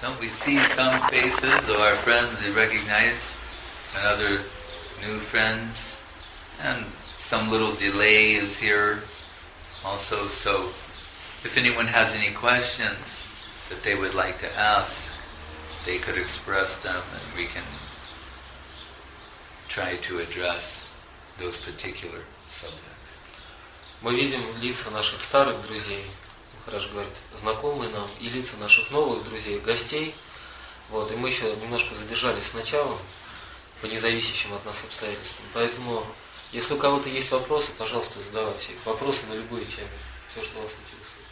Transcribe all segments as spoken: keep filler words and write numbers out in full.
Don't we see some faces of our friends we recognize and other new friends, and some little delay is here also. So if anyone has any questions that they would like to ask, they could express them and we can try to address those particular subjects. Мы видим лица наших старых друзей, Махарадж говорит, знакомые нам, и лица наших новых друзей, гостей. Вот, и мы еще немножко задержались с началом по независящим от нас обстоятельствам. Поэтому, если у кого-то есть вопросы, пожалуйста, задавайте их. Вопросы на любую тему, все, что вас интересует.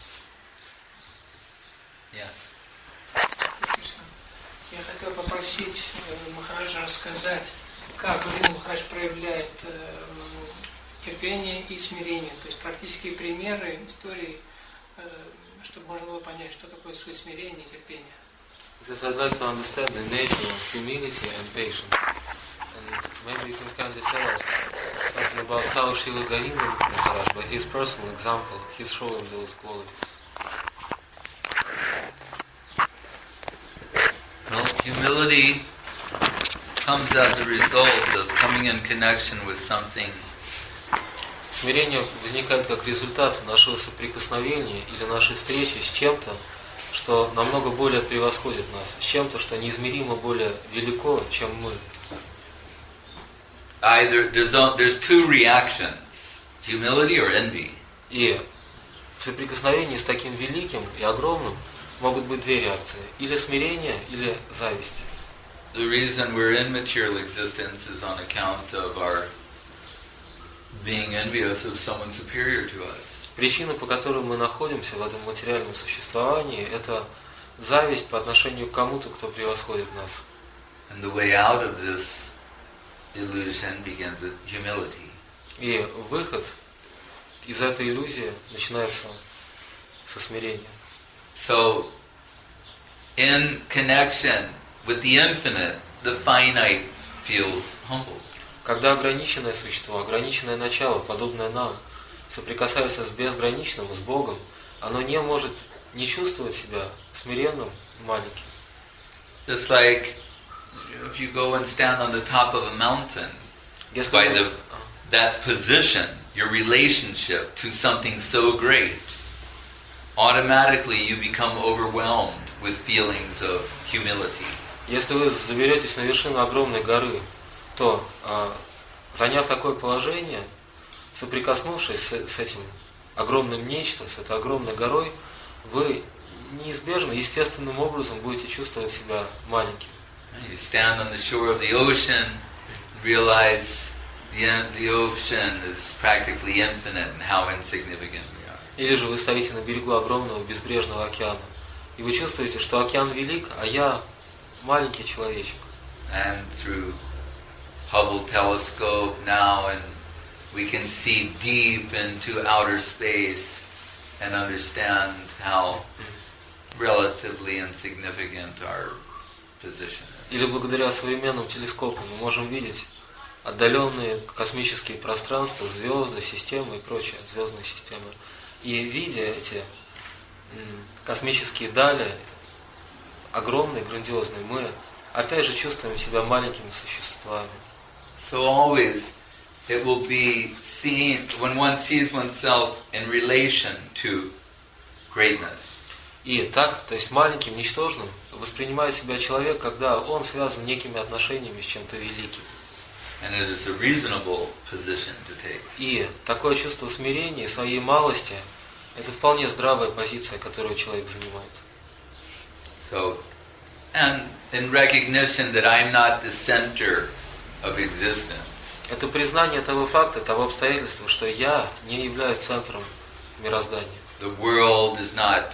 Yes. Я хотел попросить Махараджа рассказать, как Галина Махарадж проявляет э, терпение и смирение, то есть практические примеры, истории, э, чтобы можно было понять, что такое суть смирения и терпения. Because I'd like to understand the nature of humility and patience. And maybe you can kindly tell us something about how Srila Govinda Maharaj, by his personal example, he's showing those qualities. Well, humility comes as a result of coming in connection with something. Смирение возникает как результат нашего соприкосновения или нашей встречи с чем-то, что намного более превосходит нас, с чем-то, что неизмеримо более велико, чем мы. Either there's there's two reactions, humility or envy. И в соприкосновении с таким великим и огромным могут быть две реакции: или смирение, или зависть. The reason we're in material existence is on account of our being envious of someone superior to us. Причина, по которой мы находимся в этом материальном существовании, это зависть по отношению к кому-то, кто превосходит нас. And the way out of this illusion begins with humility. И выход из этой иллюзии начинается со смирения. So, in connection with the infinite, the finite feels humble. Когда ограниченное существо, ограниченное начало, подобное нам, соприкасается с безграничным, с Богом, оно не может не чувствовать себя смиренным и маленьким. Just like if you go and stand on the top of a mountain, Если by вы- the, that position, your relationship to something so great, automatically you become overwhelmed with feelings of humility. Если вы заберетесь на вершину огромной горы, то, а, заняв такое положение, соприкоснувшись с, с этим огромным нечто, с этой огромной горой, вы неизбежно, естественным образом будете чувствовать себя маленьким. You stand on the shore of the ocean, realize the, the ocean is practically infinite and how insignificant we are. Или же вы стоите на берегу огромного безбрежного океана, и вы чувствуете, что океан велик, а я маленький человечек. And through Hubble telescope now, and we can see deep into outer space and understand how relatively insignificant our position is. Или благодаря современным телескопам мы можем видеть отдаленные космические пространства, звезды, системы и прочее, звездные системы. И видя эти м, космические дали, огромные, грандиозные, мы опять же чувствуем себя маленькими существами. So always it will be seen, when one sees oneself in relation to greatness. И так, то есть маленьким, ничтожным, воспринимает себя человек, когда он связан некими отношениями с чем-то великим. And it is a reasonable position to take. И такое чувство смирения и своей малости – это вполне здравая позиция, которую человек занимает. So, and in recognition that I'm not the center of existence. Это признание того факта, того обстоятельства, что я не являюсь центром мироздания. The world is not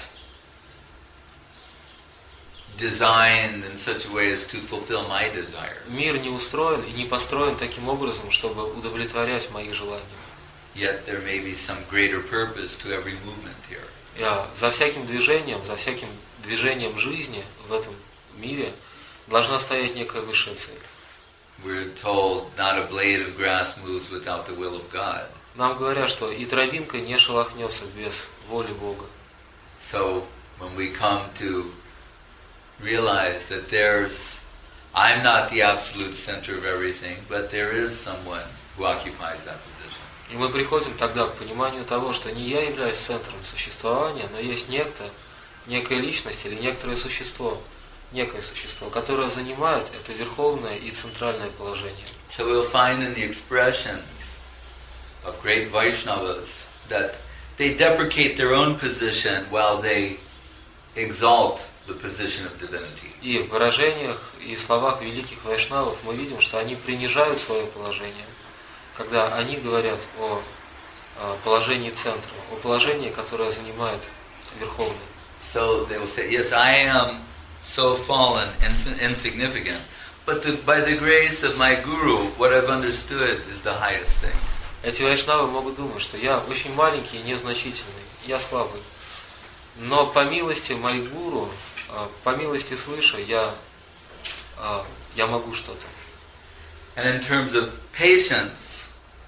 designed in such a way as to fulfill my desires. Мир не устроен и не построен таким образом, чтобы удовлетворять мои желания. Yet there may be some greater purpose to every movement here. Я за всяким движением, за всяким движением жизни в этом мире должна стоять некая высшая цель. We're told not a blade of grass moves without the will of God. Нам говорят, что и травинка не шелохнется без воли Бога. So when we come to realize that there's, I'm not the absolute center of everything, but there is someone who occupies that position. И мы приходим тогда к пониманию того, что не я являюсь центром существования, но есть некто, некая личность или некоторое существо, некое существо, которое занимает это верховное и центральное положение. So we'll find in the expressions of great Vaishnavas that they deprecate their own position while they exalt the position of divinity. И в выражениях и словах великих вайшнавов мы видим, что они принижают свое положение, когда они говорят о, о положении центра, о положении, которое занимает верховный. So they will say, yes, I am so fallen and insignificant, but the, by the grace of my guru, what I've understood is the highest thing. Эти вайшнавы могут думать, что я очень маленький и незначительный, я слабый. Но по милости моих гуру, по милости свыше, я, я могу что-то. And in terms of patience,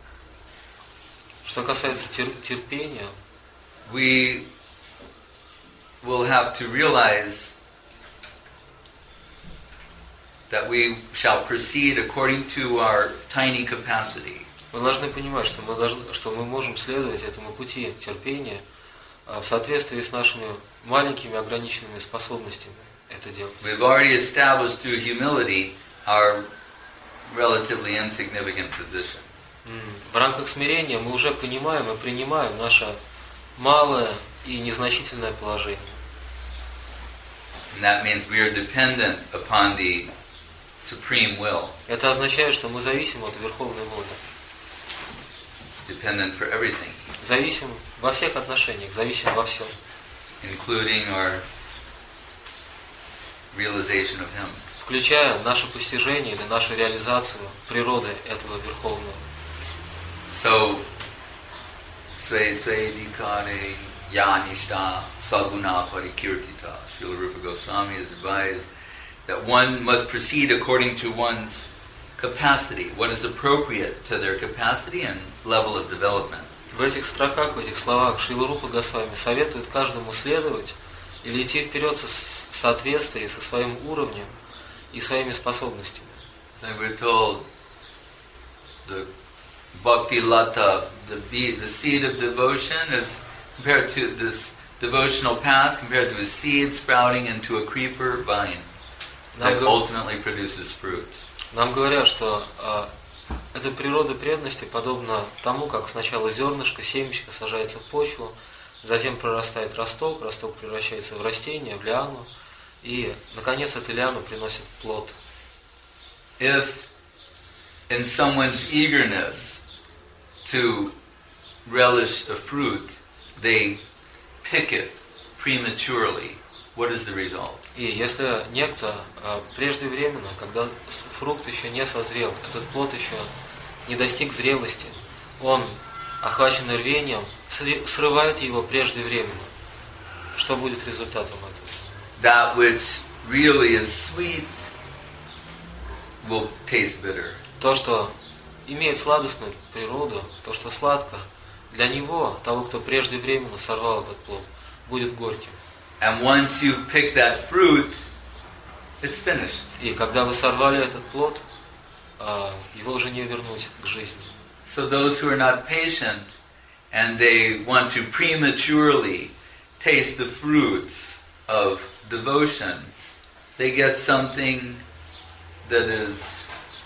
что касается терпения, we will have to realize that we shall proceed according to our tiny capacity. Мы должны понимать, что мы, должны, что мы можем следовать этому пути терпения в соответствии с нашими маленькими ограниченными способностями это делать. We've already established through humility our relatively insignificant position. В рамках смирения мы уже понимаем и принимаем наше малое и незначительное положение. And that means we are dependent upon the supreme will. Это означает, что мы зависим от верховной воли. Dependent for everything. Зависим во всех отношениях, зависим во всем. Including our realization of Him. Включая наше постижение или нашу реализацию природы этого Верховного. So, Sve Svedikare Yanishta Saguna Parikirtita. Srila Rupa Goswami has advised that one must proceed according to one's capacity, what is appropriate to their capacity and level of development. В этих строках, в этих словах Шрила Рупа Госвами советует каждому следовать или идти вперед в соответствии со своим уровнем и своими способностями. So we're told the Bhakti Lata, the bee, the seed of devotion, is compared to this devotional path, compared to a seed sprouting into a creeper vine that ultimately produces fruit. Нам говорят, что э, эта природа преданности подобна тому, как сначала зернышко, семечко сажается в почву, затем прорастает росток, росток превращается в растение, в лиану, и, наконец, эта лиана приносит плод. If in someone's eagerness to relish a fruit, they pick it prematurely, what is the result? И если некто э, преждевременно, когда фрукт еще не созрел, этот плод еще не достиг зрелости, он, охваченный рвением, срывает его преждевременно. Что будет результатом этого? That which really is sweet will taste bitter. То, что имеет сладостную природу, то, что сладко, для него, того, кто преждевременно сорвал этот плод, будет горьким. And once you pick that fruit, it's finished. И когда вы сорвали этот плод, его уже не вернуть к жизни. So those who are not patient and they want to prematurely taste the fruits of devotion, they get something that is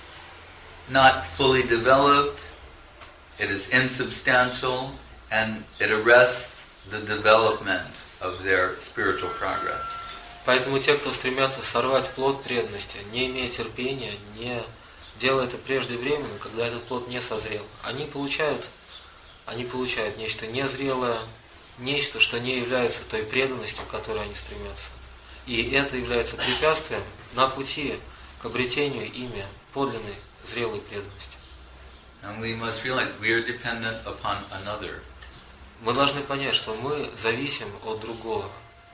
not fully developed, it is insubstantial, and it arrests the development of their spiritual progress. Поэтому те, кто стремятся сорвать плод преданности, не имея терпения, не делая это преждевременно, когда этот плод не созрел, они получают, они получают нечто незрелое, нечто, что не является той преданностью, к которой они стремятся. И это является препятствием на пути к обретению ими подлинной зрелой преданности. And we must realize we are dependent upon another. Мы должны понять, что мы зависим от другого.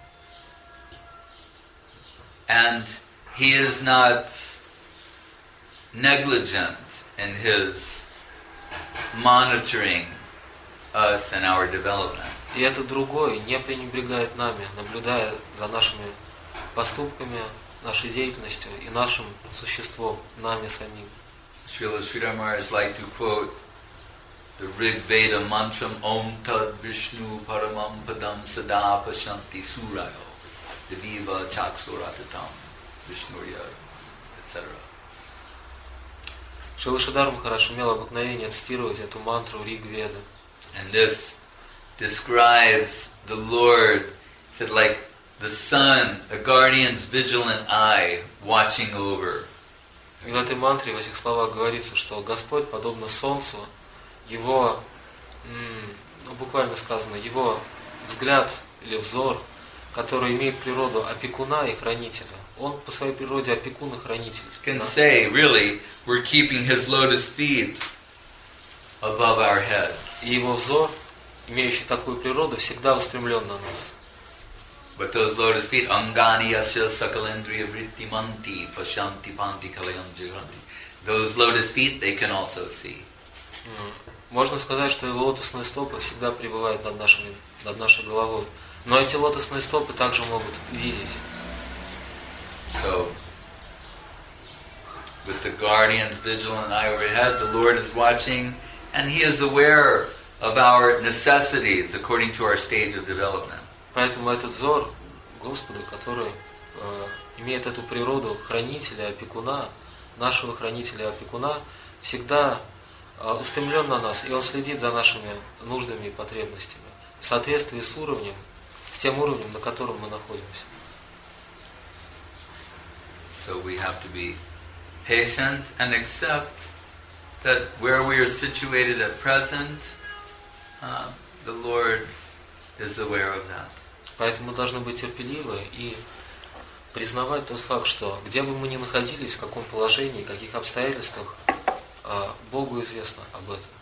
And he is not negligent in his monitoring us and our development. И этот другой не пренебрегает нами, наблюдая за нашими поступками, нашей деятельностью и нашим существом, нами самим. Srila Sridhar Maharaj liked to quote the Rig Veda mantra Om Tad Vishnu Paramam Padam Sada Pashanti Surayo Deviva Chaksuratatam Vishnurya, et cetera. Шрила Шридхар Махарадж имел обыкновение цитировать эту мантру Риг Веды. And this describes the Lord, said like the sun, a guardian's vigilant eye watching over. И в этой мантре, в этих словах говорится, что Господь, подобно солнцу, его, ну, буквально сказано, его взгляд или взор, который имеет природу опекуна и хранителя, он по своей природе опекун и хранитель. Can Да? say, really, we're keeping his lotus feet above our heads. И его взор, имеющий такую природу, всегда устремлен на нас. But those lotus feet, angani asya sakalendriya vritti manti pashanti panti kalayam jiranti. Those lotus feet, they can also see. Можно сказать, что его лотосные стопы всегда пребывают над, нашими, над нашей головой. Но эти лотосные стопы также могут видеть. So, with the guardian's vigilant eye overhead, the Lord is watching, and He is aware of our necessities according to our stage of development. Поэтому этот взор Господа, который э, имеет эту природу хранителя, опекуна, нашего хранителя, опекуна, всегда э, устремлен на нас, и Он следит за нашими нуждами и потребностями в соответствии с уровнем, с тем уровнем, на котором мы находимся. So we have to be patient and accept that where we are situated at present, uh, the Lord is aware of that. Поэтому мы должны быть терпеливы и признавать тот факт, что где бы мы ни находились, в каком положении, в каких обстоятельствах, Богу известно об этом.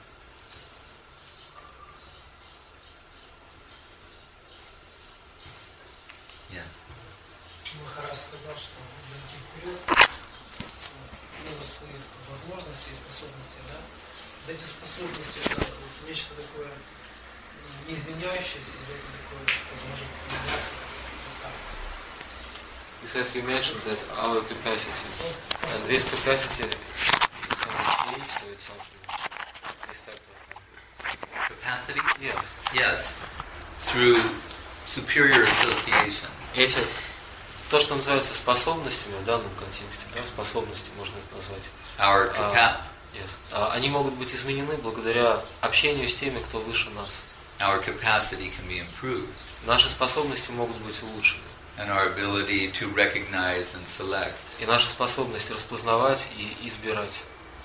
Махарадж сказал, что идти вперед, имело свои возможности и способности, да? Вот эти способности, это вот нечто такое неизменяющееся, или это такое, что может меняться вот так? He says you mentioned that our capacity, and this capacity can change to itself in respect of Capacity? Yes. Yes. Through superior association. Эти, то, что называется способностями в данном контексте, да, способности можно это назвать. Our capa- Yes. Они могут быть изменены благодаря общению с теми, кто выше нас. our capacity can be improved, Наши способности могут быть улучшены. and our ability to recognize and select. И наша способность распознавать и избирать.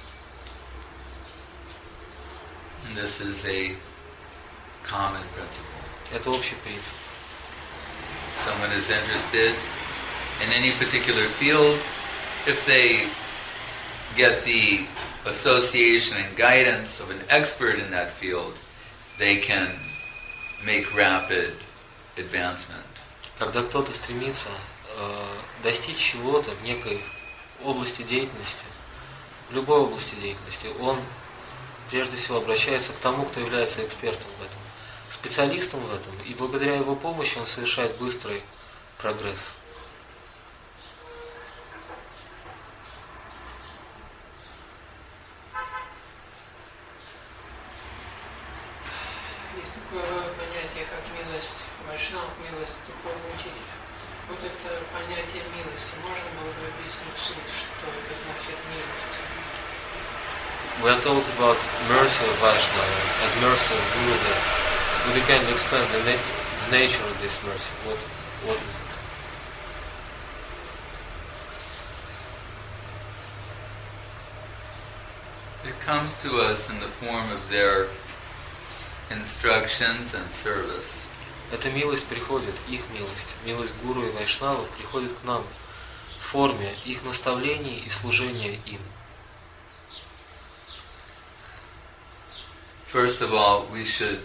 And this is a common principle. Это общий принцип. Someone is interested in any particular field, if they get the association and guidance of an expert in that field, they can make rapid advancement. Когда кто-то стремится э, достичь чего-то в некой области деятельности, в любой области деятельности, он прежде всего обращается к тому, кто является экспертом в этом, специалистом в этом, и благодаря его помощи он совершает быстрый прогресс. Есть такое понятие, как милость вайшнав, милость духовного учителя. Вот это понятие милости, можно было бы объяснить суть, что это значит милость? We are told about mercy of Vaishnava and mercy of Gurudev. Would you kindly explain the, na- the nature of this mercy? What, what is it? It comes to us in the form of their instructions and service. Эта милость приходит, их милость, милость Гуру и Вайшнавов приходит к нам в форме их наставлений и служения им. First of all, we should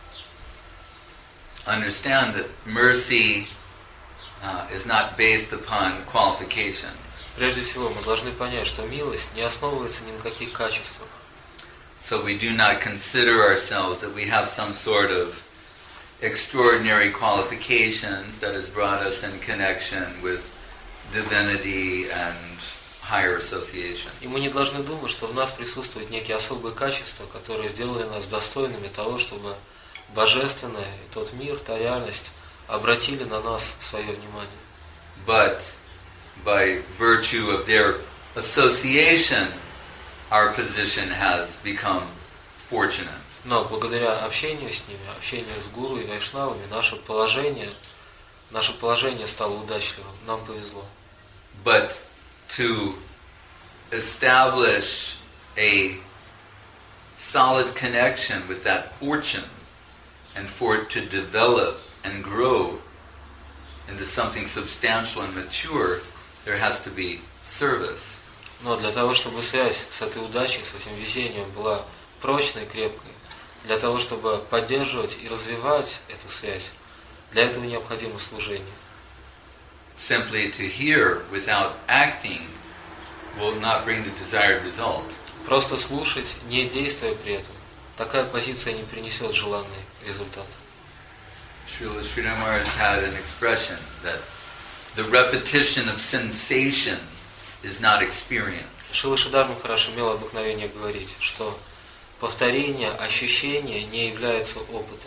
understand that mercy uh, is not based upon qualification. Прежде всего, мы должны понять, что милость не основывается ни на каких качествах. So we do not consider ourselves that we have some sort of extraordinary qualifications that has brought us in connection with divinity and higher association. И мы не должны думать, что в нас присутствуют некие особые качества, которые сделали нас достойными того, чтобы божественное, и тот мир, та реальность обратили на нас свое внимание. But by virtue of their association, our position has become fortunate. Но благодаря общению с ними, общению с гуру и вайшнавами, наше положение, наше положение стало удачливым. Нам повезло. But to establish a solid connection with that fortune and for it to develop and grow into something substantial and mature, there has to be service. Но для того, чтобы связь с этой удачей, с этим везением была прочной, крепкой, для того, чтобы поддерживать и развивать эту связь, для этого необходимо служение. Simply to hear without acting will not bring the desired result. Просто слушать, не действуя при этом, такая позиция не принесет желанный результат. Srila Sridhar Maharaj had an expression that the repetition of sensation is not experience. Шрила Шридар Махарадж имел обыкновение говорить, что повторение ощущения не является опытом.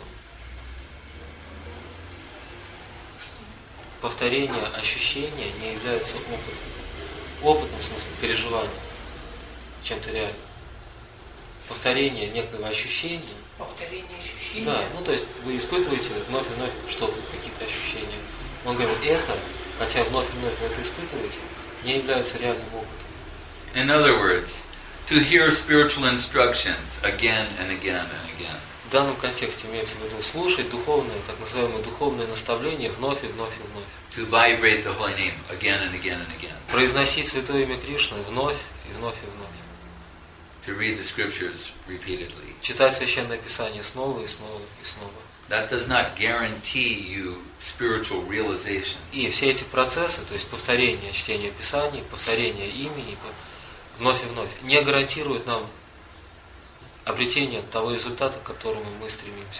Повторение ощущения не является опытом. Опытом, в смысле, переживанием чем-то реальным. Повторение некого ощущения. Повторение ощущений. Да, ну то есть вы испытываете вновь и вновь что-то, какие-то ощущения. Он говорит, это, хотя вновь и вновь вы это испытываете, не является реальным опытом. In other words, to hear spiritual instructions again and again and again. В данном контексте имеется в виду слушать духовные, так называемые духовные наставления вновь и вновь и вновь. To vibrate the holy name again and again and again. Произносить Святое Имя Кришны вновь и вновь и вновь. To read the scriptures repeatedly. Читать Священное Писание снова и снова и снова. That does not guarantee you spiritual realization. И все эти процессы, то есть повторение чтения Писаний, повторение имени, вновь и вновь, не гарантируют нам обретение того результата, к которому мы стремимся.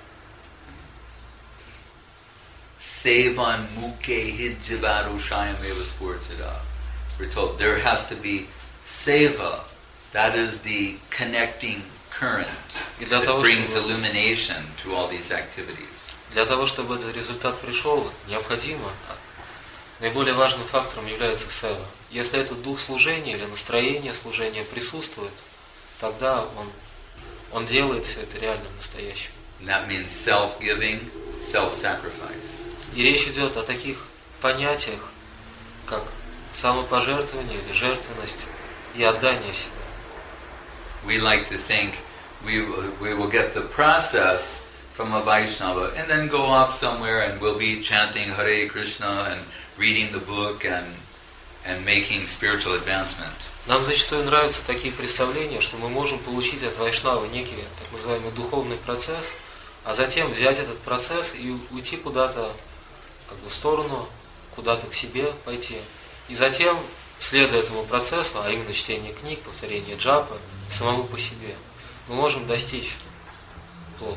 Sevan muke hijavaru shayameva sportada. We're told there has to be seva. That is the connecting current that brings illumination to all these activities. Для того, чтобы этот результат пришел, необходимо, наиболее важным фактором является сева. Если этот дух служения или настроение служения присутствует, тогда он, он делает все это реальным, настоящим. And that means self-giving, self-sacrifice. И речь идет о таких понятиях, как самопожертвование или жертвенность и отдание себя. We like to think we will, we will get the process from a Vaishnava and then go off somewhere and we'll be chanting Hare Krishna and reading the book and, and making spiritual advancement. Нам зачастую нравятся такие представления, что мы можем получить от Вайшнавы некий так называемый духовный процесс, а затем взять этот процесс и уйти куда-то как бы в сторону, куда-то к себе пойти. И затем, следуя этому процессу, а именно чтение книг, повторение джапы, самому по себе, мы можем достичь плод.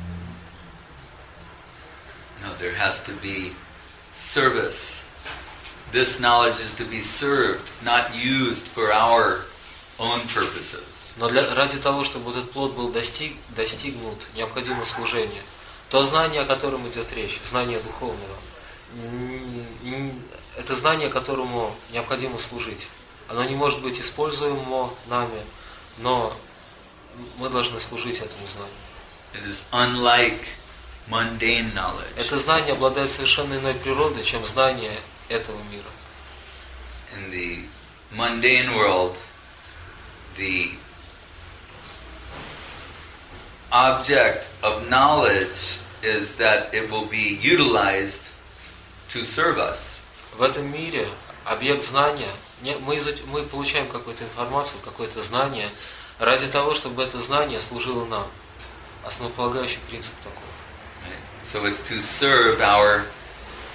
No, there has to be service. This knowledge is to be served, not used for our own purposes. Но для, ради того, чтобы этот плод был достиг, достигнут, необходимо служение. То знание, о котором идет речь, знание духовного, это знание, которому необходимо служить. Оно не может быть используемо нами, но мы должны служить этому знанию. It is unlike mundane knowledge. Это знание обладает совершенно иной природой, чем знание этого мира. In the mundane world, the object of knowledge is that it will be utilized to serve us. В этом мире объект знания, мы, мы получаем какую-то информацию, какое-то знание, ради того, чтобы это знание служило нам. Основополагающий принцип таков. So it's to serve our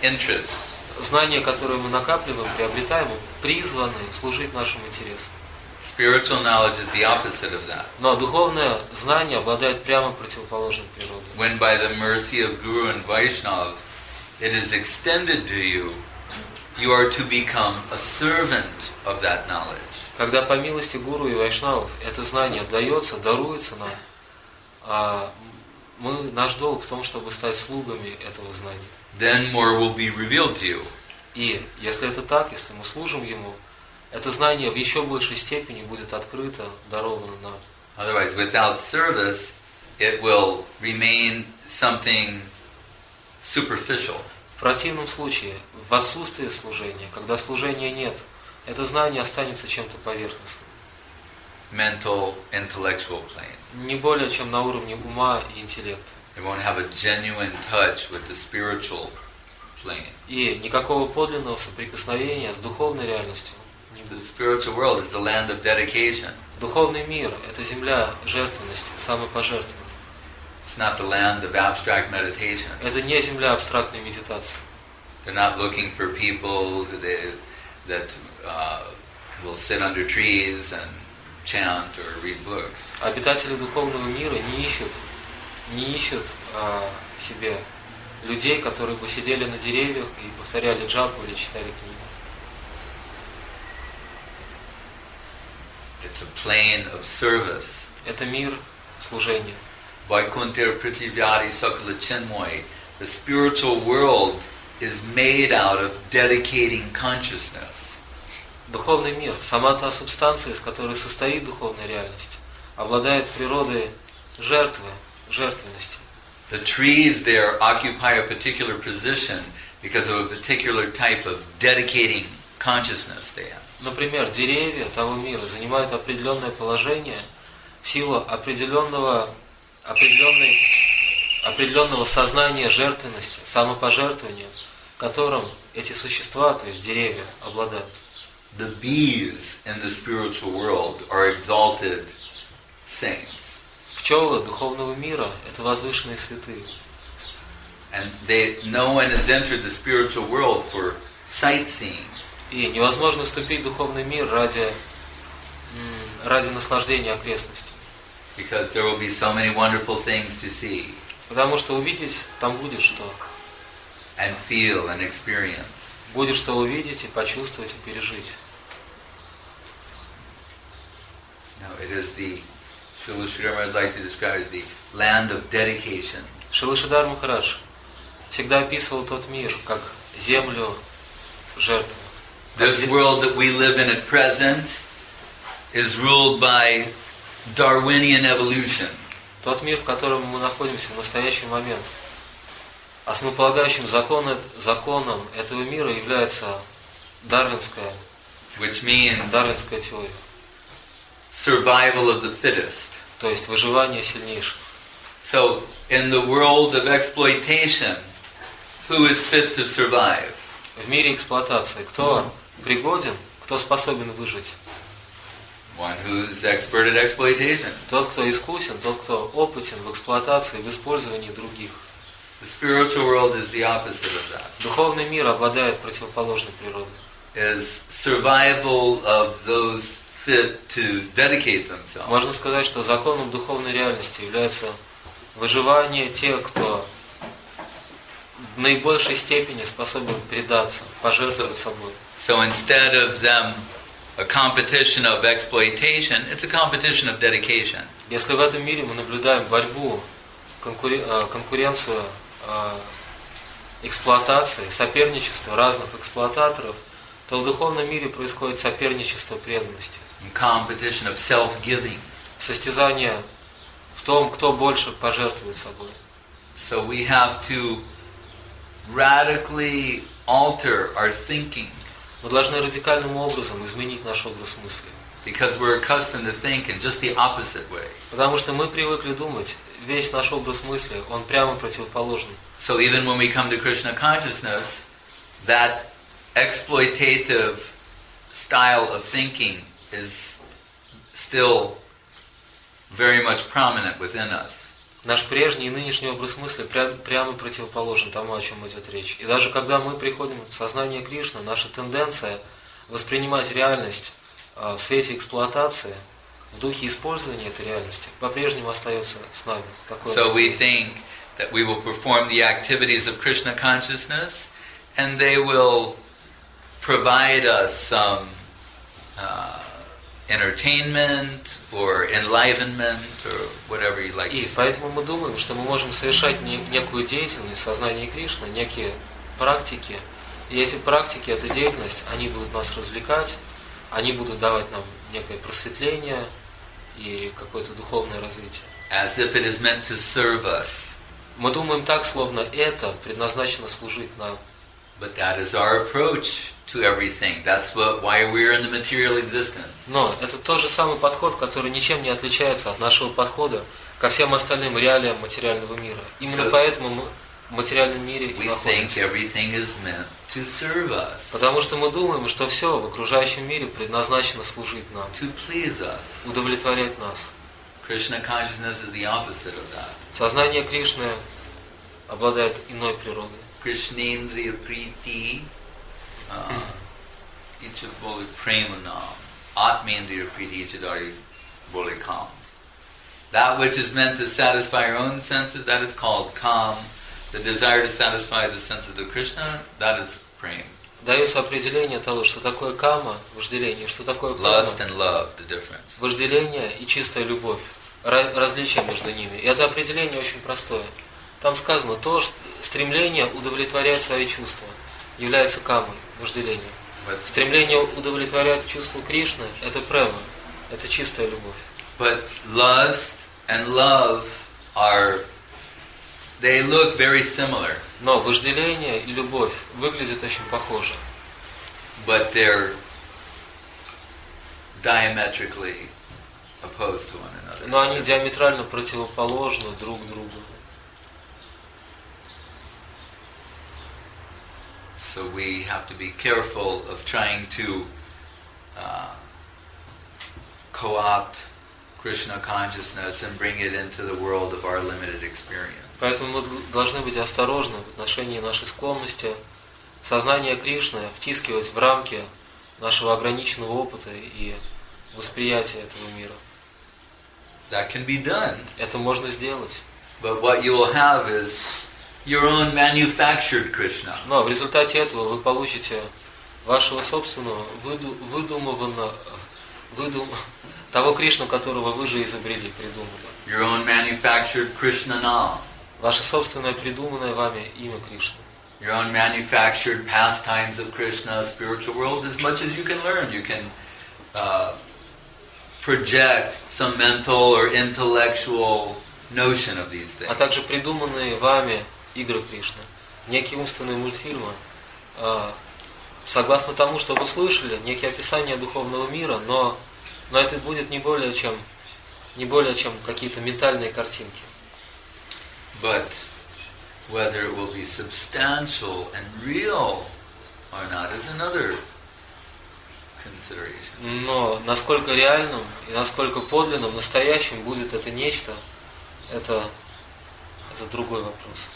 interests. Знания, которые мы накапливаем, приобретаем, призваны служить нашим интересам. Spiritual knowledge is the opposite of that. Но духовное знание обладает прямо противоположной природой. When by the mercy of Guru and Vaishnava it is extended to you, you are to become a servant of that knowledge. Когда по милости Гуру и Вайшнавов это знание дается, даруется нам, а мы, наш долг в том, чтобы стать слугами этого знания. Then more will be revealed to you. И если это так, если мы служим Ему, это знание в еще большей степени будет открыто, даровано нам. Otherwise, without service, it will remain something superficial. В противном случае, в отсутствии служения, когда служения нет, это знание останется чем-то поверхностным. Mental, intellectual plane. Не более чем на уровне ума и интеллекта. It won't have a genuine touch with the spiritual plane. И никакого подлинного соприкосновения с духовной реальностью не The будет. spiritual world is the land of dedication. Духовный мир – это земля жертвенности, самопожертвования. It's not the land of abstract meditation. Это не земля абстрактной медитации. They're not looking for people who they, that uh, will sit under trees and chant or read books. Обитатели духовного мира не ищут, не ищут а, себе людей, которые бы сидели на деревьях и повторяли джапу или читали книги. It's a plane of service. Это мир служения. Vaikunthir Prithvivyadi Sakala Chinmoy. The spiritual world is made out of dedicating consciousness. Духовный мир, сама та субстанция, из которой состоит духовная реальность, обладает природой жертвы, жертвенности. The trees there occupy a particular position because of a particular type of dedicating consciousness they have. Например, деревья того мира занимают определенное положение в силу определенного, определенной, определенного сознания жертвенности, самопожертвования, которым эти существа, то есть деревья, обладают. The bees in the spiritual world are exalted saints. Пчелы духовного мира – это возвышенные святые. And they, no one has entered the spiritual world for sightseeing. И невозможно вступить в духовный мир ради, ради наслаждения окрестностей. Because there will be so many wonderful things to see. Потому что увидеть там будет что. And feel and experience. Будет что увидеть и почувствовать и пережить. No, it is the, Srila Sri Maharaj like to describe as the land of dedication. Шрила Шридар Махарадж всегда описывал тот мир как землю жертвы. This world that we live in at present is ruled by Darwinian evolution. Тот мир, в котором мы находимся в настоящий момент, основополагающим законом, законом этого мира является дарвинская, Which means дарвинская теория, survival of the fittest. то есть выживание сильнейших. So, in the world of exploitation, who is fit to survive? В мире эксплуатации кто пригоден, кто способен выжить? One who's expert at exploitation. Тот, кто искусен, тот, кто опытен в эксплуатации, в использовании других. The spiritual world is the opposite of that. Духовный мир обладает противоположной природой. Is survival of those fit to dedicate themselves. Можно сказать, что законом духовной реальности является выживание тех, кто в наибольшей степени способен предаться, пожертвовать собой. So instead of them a competition of exploitation, it's a competition of dedication. Если в этом мире мы наблюдаем борьбу, конкурен- конкуренцию, эксплуатации, соперничество разных эксплуататоров, то в духовном мире происходит соперничество преданности. Competition of self-giving. Состязание в том, кто больше пожертвует собой. So we have to radically alter our thinking. Мы должны радикальным образом изменить наш образ мысли. Because we're accustomed to think in just the opposite way. Потому что мы привыкли думать, весь наш образ мысли, он прямо противоположен. So even when we come to Krishna consciousness, that exploitative style of thinking is still very much prominent within us. Наш прежний и нынешний образ мысли прям, прямо противоположен тому, о чем идет речь. И даже когда мы приходим в сознание Кришны, наша тенденция воспринимать реальность в свете эксплуатации, в духе использования этой реальности, по-прежнему остается с нами. Такое So we настроение. think that we will perform the activities of Krishna consciousness and they will provide us some uh, entertainment or enlivenment or whatever you like И to say. поэтому мы думаем, что мы можем совершать не- некую деятельность, сознание Кришны, некие практики. И эти практики, эта деятельность, они будут нас развлекать, они будут давать нам некое просветление и какое-то духовное развитие. As if it is meant to serve us. Мы думаем так, словно это предназначено служить нам. But that is our approach to everything. That's what, why we're in the material existence. Но это тот же самый подход, который ничем не отличается от нашего подхода ко всем остальным реалиям материального мира. Именно Because поэтому мы в материальном мире и We think находимся. everything is meant to serve us, Потому что мы думаем, что все в окружающем мире предназначено служить нам, to please us. удовлетворять нас. Krishna consciousness is the opposite of that. Сознание Кришны обладает иной природой. Krishnendriya Priti Icha Boli Premanam Atmendriya Priti Ichadari Boli Kam. That which is meant to satisfy our own senses, that is called Kam. The desire to satisfy the senses of Krishna, that is Prem. Дается определение того, что такое кама, вожделение, что такое Lust кама, and love, the difference. вожделение и чистая любовь, Ra- различие между ними. И это определение очень простое. Там сказано, то, что стремление удовлетворять свои чувства является камой, вожделением. But, Стремление удовлетворять чувства Кришны – это према, это чистая любовь. but lust and love are, they look very similar, Но вожделение и любовь выглядят очень похоже, but they're diametrically opposed to one another. но они диаметрально противоположны друг другу. So we have to be careful of trying to uh, co-opt Krishna consciousness and bring it into the world of our limited experience. Поэтому мы должны быть осторожны в отношении нашей склонности сознание Кришны втискивать в рамки нашего ограниченного опыта и восприятия этого мира. That can be done, Это можно сделать. but what you will have is your own manufactured Krishna. Но в результате этого вы получите вашего собственного, выду, выдуманного, выдум, того Кришну, которого вы же изобрели, придумали. Your own manufactured Krishna Nam. Ваше собственное придуманное вами имя Кришны. Your own manufactured pastimes of Krishna, spiritual world, as much as you can learn. You can uh, project some mental or intellectual notion of these things. А также придуманные вами игры Кришны. Некие умственные мультфильмы, э, согласно тому, что вы слышали, некие описания духовного мира, но, но это будет не более чем, не более чем какие-то ментальные картинки. But whether it will be substantial and real or not is another consideration. Но насколько реальным и насколько подлинным, настоящим будет это нечто, это, это другой вопрос.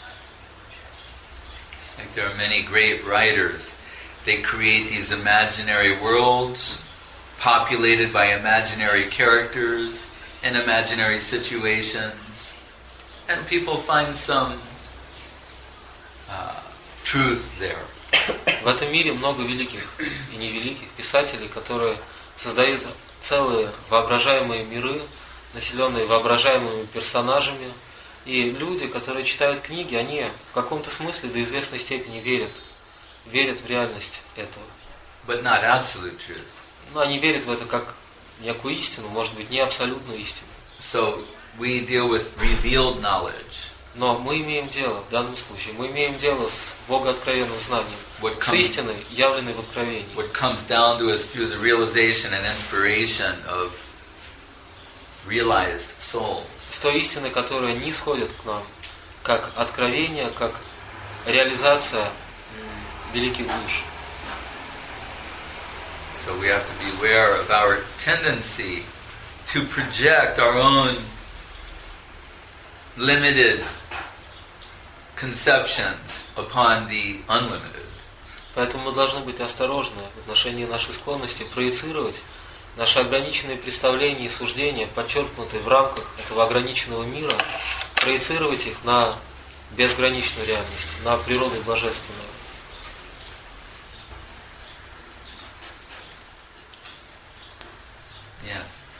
I think there are many great writers. They create these imaginary worlds populated by imaginary characters and imaginary situations. And people find some uh, truth there. В этом мире много великих и невеликих писателей, которые создают целые воображаемые миры, населенные воображаемыми персонажами. И люди, которые читают книги, они в каком-то смысле до известной степени верят, верят в реальность этого. But not absolute truth. Но они верят в это как некую истину, может быть, не абсолютную истину. So we deal with revealed knowledge. Но мы имеем дело, в данном случае, мы имеем дело с богооткровенным знанием, What с comes, истиной, явленной в откровении. what comes down to us through the realization and inspiration of realized souls. С той истиной, которая не сходит к нам, как откровение, как реализация м, великих душ. So we have to be aware of our tendency to project our own limited conceptions upon the unlimited. Поэтому мы должны быть осторожны в отношении нашей склонности проецировать Наши ограниченные представления и суждения, подчеркнутые в рамках этого ограниченного мира, проецировать их на безграничную реальность, на природу божественную. Yeah.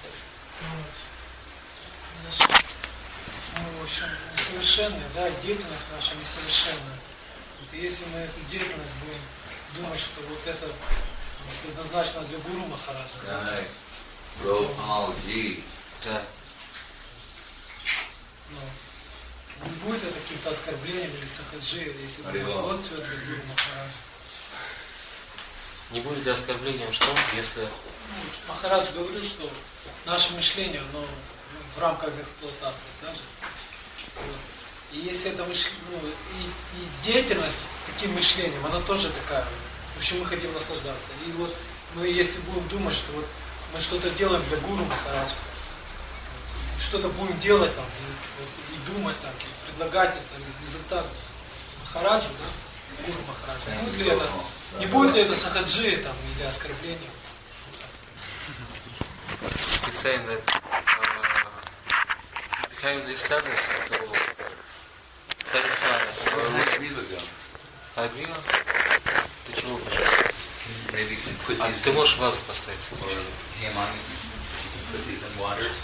Мы, в общем, несовершенны, да, деятельность наша несовершенная. Вот если мы эту деятельность будем думать, что вот это предназначено для Гуру Махараджа, да, Да. ну, не будет это каким-то оскорблением или сахаджи, если будет вот все для Гуру Махараджа. Не будет ли оскорблением что, если... Ну, Махарадж говорил, что наше мышление, оно в рамках эксплуатации, даже. Вот. И если это мышление, ну, и, и деятельность с таким мышлением, она тоже такая. В общем, мы хотим наслаждаться. И вот мы, если будем думать, что вот мы что-то делаем для Гуру Махараджа, что-то будем делать там, и, вот, и думать так, и предлагать это, результат Махараджу, да, Гуру Махараджа. Будет ли это, не будет ли это сахаджи там, или оскорблением? He's saying that uh, having these tendencies to satisfy our agree with them. I agree. Ты чего? Maybe you can put А these ты in, можешь вазу поставить? or him on, if you can put these in waters.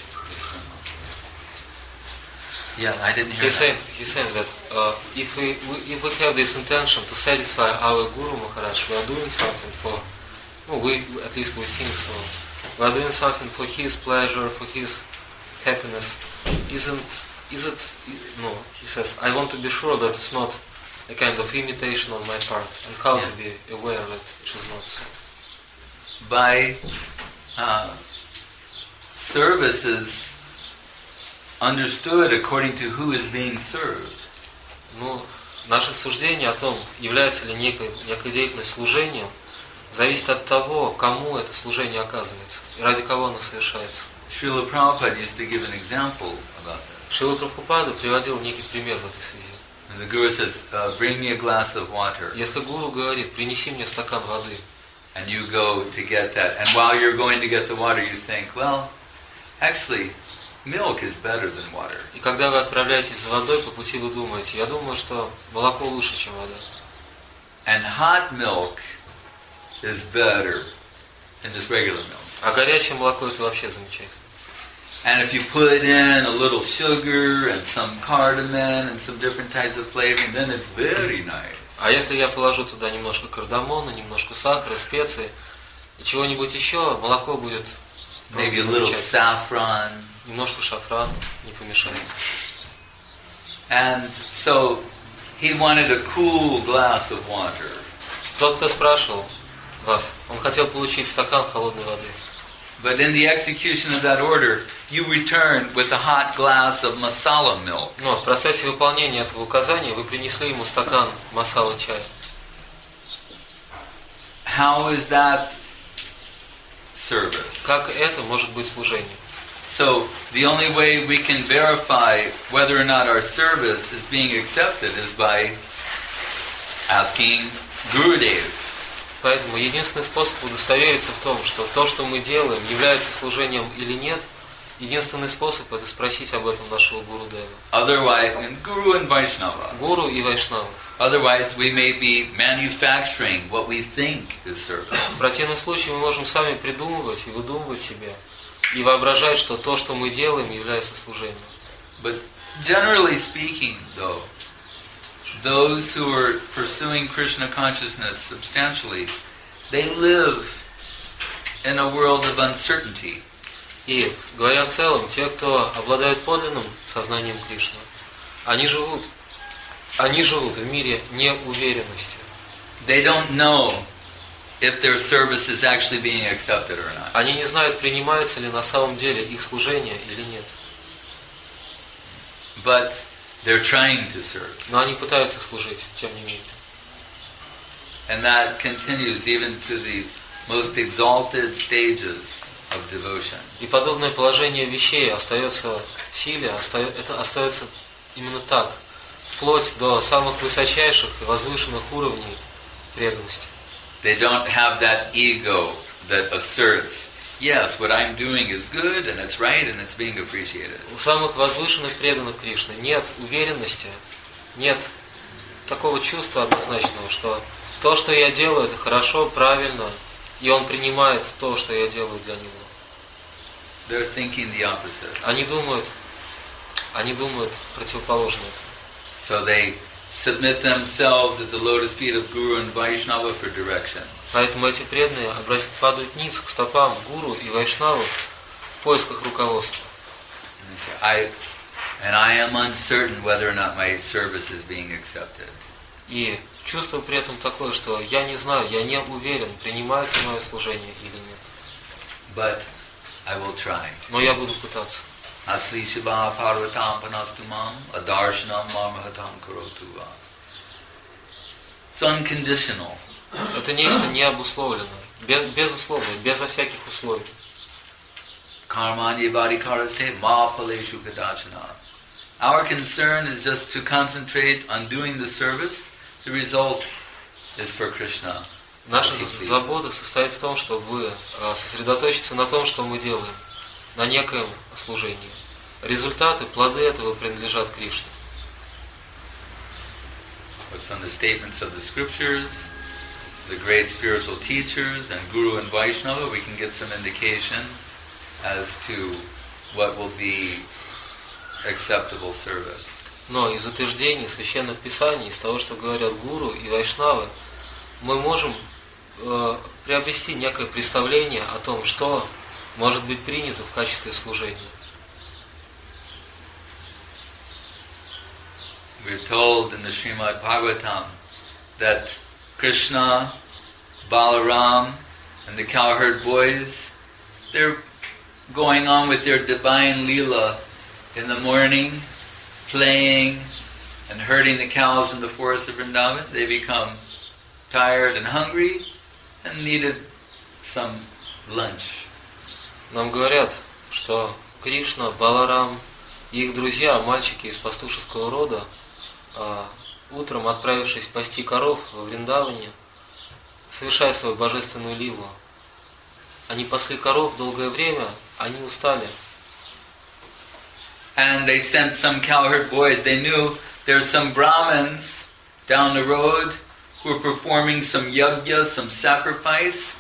Yeah, I didn't hear He's that. saying, he's saying that uh, if we, we if we have this intention to satisfy our Guru Maharaj, we are doing something for, well, we at least we think so. We are doing something for his pleasure, for his happiness. Isn't is it? No, he says. I want to be sure that it's not a kind of imitation on my part, and how Yeah. to be aware that it is not so. By uh, services understood according to who is being served. Ну, наше суждение о том, является ли некой, некая деятельность служением, зависит от того, кому это служение оказывается и ради кого оно совершается. Srila Prabhupada used to give an example about that. Шрила Прабхупада приводил некий пример в этой связи. And the Guru says, uh, bring me a glass of water. Если гуру говорит, принеси мне стакан воды, And you go to get that. And while you're going to get the water, you think, well, actually, milk is better than water. и когда вы отправляетесь за водой, по пути вы думаете, я думаю, что молоко лучше, чем вода. And hot milk is better than just regular milk. А горячее молоко это вообще замечательно. And if you put in a little sugar and some cardamom and some different types of flavoring, then it's very nice. А если я положу туда немножко кардамона, немножко сахара, специи и чего-нибудь еще, молоко будет просто Maybe a little замечательно. saffron. Немножко шафрана не помешает. And so he wanted a cool glass of water. Тот, кто спрашивал вас, он хотел получить стакан холодной воды. But in the execution of that order, you return with a hot glass of masala milk. Но в процессе выполнения этого указания вы принесли ему стакан масала чая. How is that service? Как это может быть служением? So the only way we can verify whether or not our service is being accepted is by asking Gurudev. Поэтому единственный способ удостовериться в том, что то, что мы делаем, является служением или нет, единственный способ это спросить об этом нашего Гурудева. Otherwise, and Guru and Vaishnava. Гуру и Вайшнавов. Otherwise, we may be manufacturing what we think is service. В противном случае мы можем сами придумывать и выдумывать себе и воображать, что то, что мы делаем, является служением. But generally speaking, though, those who are pursuing Krishna consciousness substantially, they live in a world of uncertainty. И, говоря в целом, те, кто обладают подлинным сознанием Кришны, они живут, они живут в мире неуверенности. They don't know if their service is actually being accepted or not. Они не знают, принимается ли на самом деле их служение или нет. But they're trying to serve. Но они пытаются служить, тем не менее. And that continues even to the most exalted stages of devotion. И подобное положение вещей остается в силе, это остается именно так, вплоть до самых высочайших и возвышенных уровней преданности. They don't have that ego that asserts yes, what I'm doing is good and it's right and it's being appreciated. У самых возвышенных преданных Кришны нет уверенности, нет такого чувства однозначного, что то, что я делаю, это хорошо, правильно, и он принимает то, что я делаю для него. They're thinking the opposite. Они думают, они думают противоположное этому. So they submit themselves at the lotus feet of Guru and Vaishnava for direction. Поэтому эти преданные падают ниц к стопам гуру и вайшнаву в поисках руководства. And they say, I, and I am uncertain whether or not my service is being accepted. И чувство при этом такое, что я не знаю, я не уверен, принимается мое служение или нет. But I will try. Но я буду пытаться. Asli Shiva Parvatam Panastumam Adarshanam Marmahatam Karotuva. It's unconditional. Это нечто необусловленное, без, безусловное, безо всяких условий. Karmani Vadikaraste Ma Paleshu Kadachana. Our concern is just to concentrate on doing the service. The result is for Krishna. Наша забота состоит в том, чтобы сосредоточиться на том, что мы делаем, на некоем служении. Результаты, плоды этого принадлежат Кришне. But from the statements of the scriptures, the great spiritual teachers and Guru and Vaishnava, we can get some indication as to what will be acceptable service. Но из утверждений священных писаний, из того, что говорят гуру и вайшнавы, мы можем э, приобрести некое представление о том, что может быть принято в качестве служения. We're told in the Srimad Bhagavatam that Krishna, Balaram, and the cowherd boys, they're going on with their divine Leela in the morning, playing and herding the cows in the forest of Vrindavan. They become tired and hungry and needed some lunch. Нам говорят, что Кришна, Баларам и их друзья, мальчики из пастушеского рода, утром, отправившись пасти коров во Вриндаване, совершая свою божественную лилу, они пасли коров долгое время, они устали. And they sent some cowherd boys. They knew there's some Brahmins down the road who were performing some yajna, some sacrifice.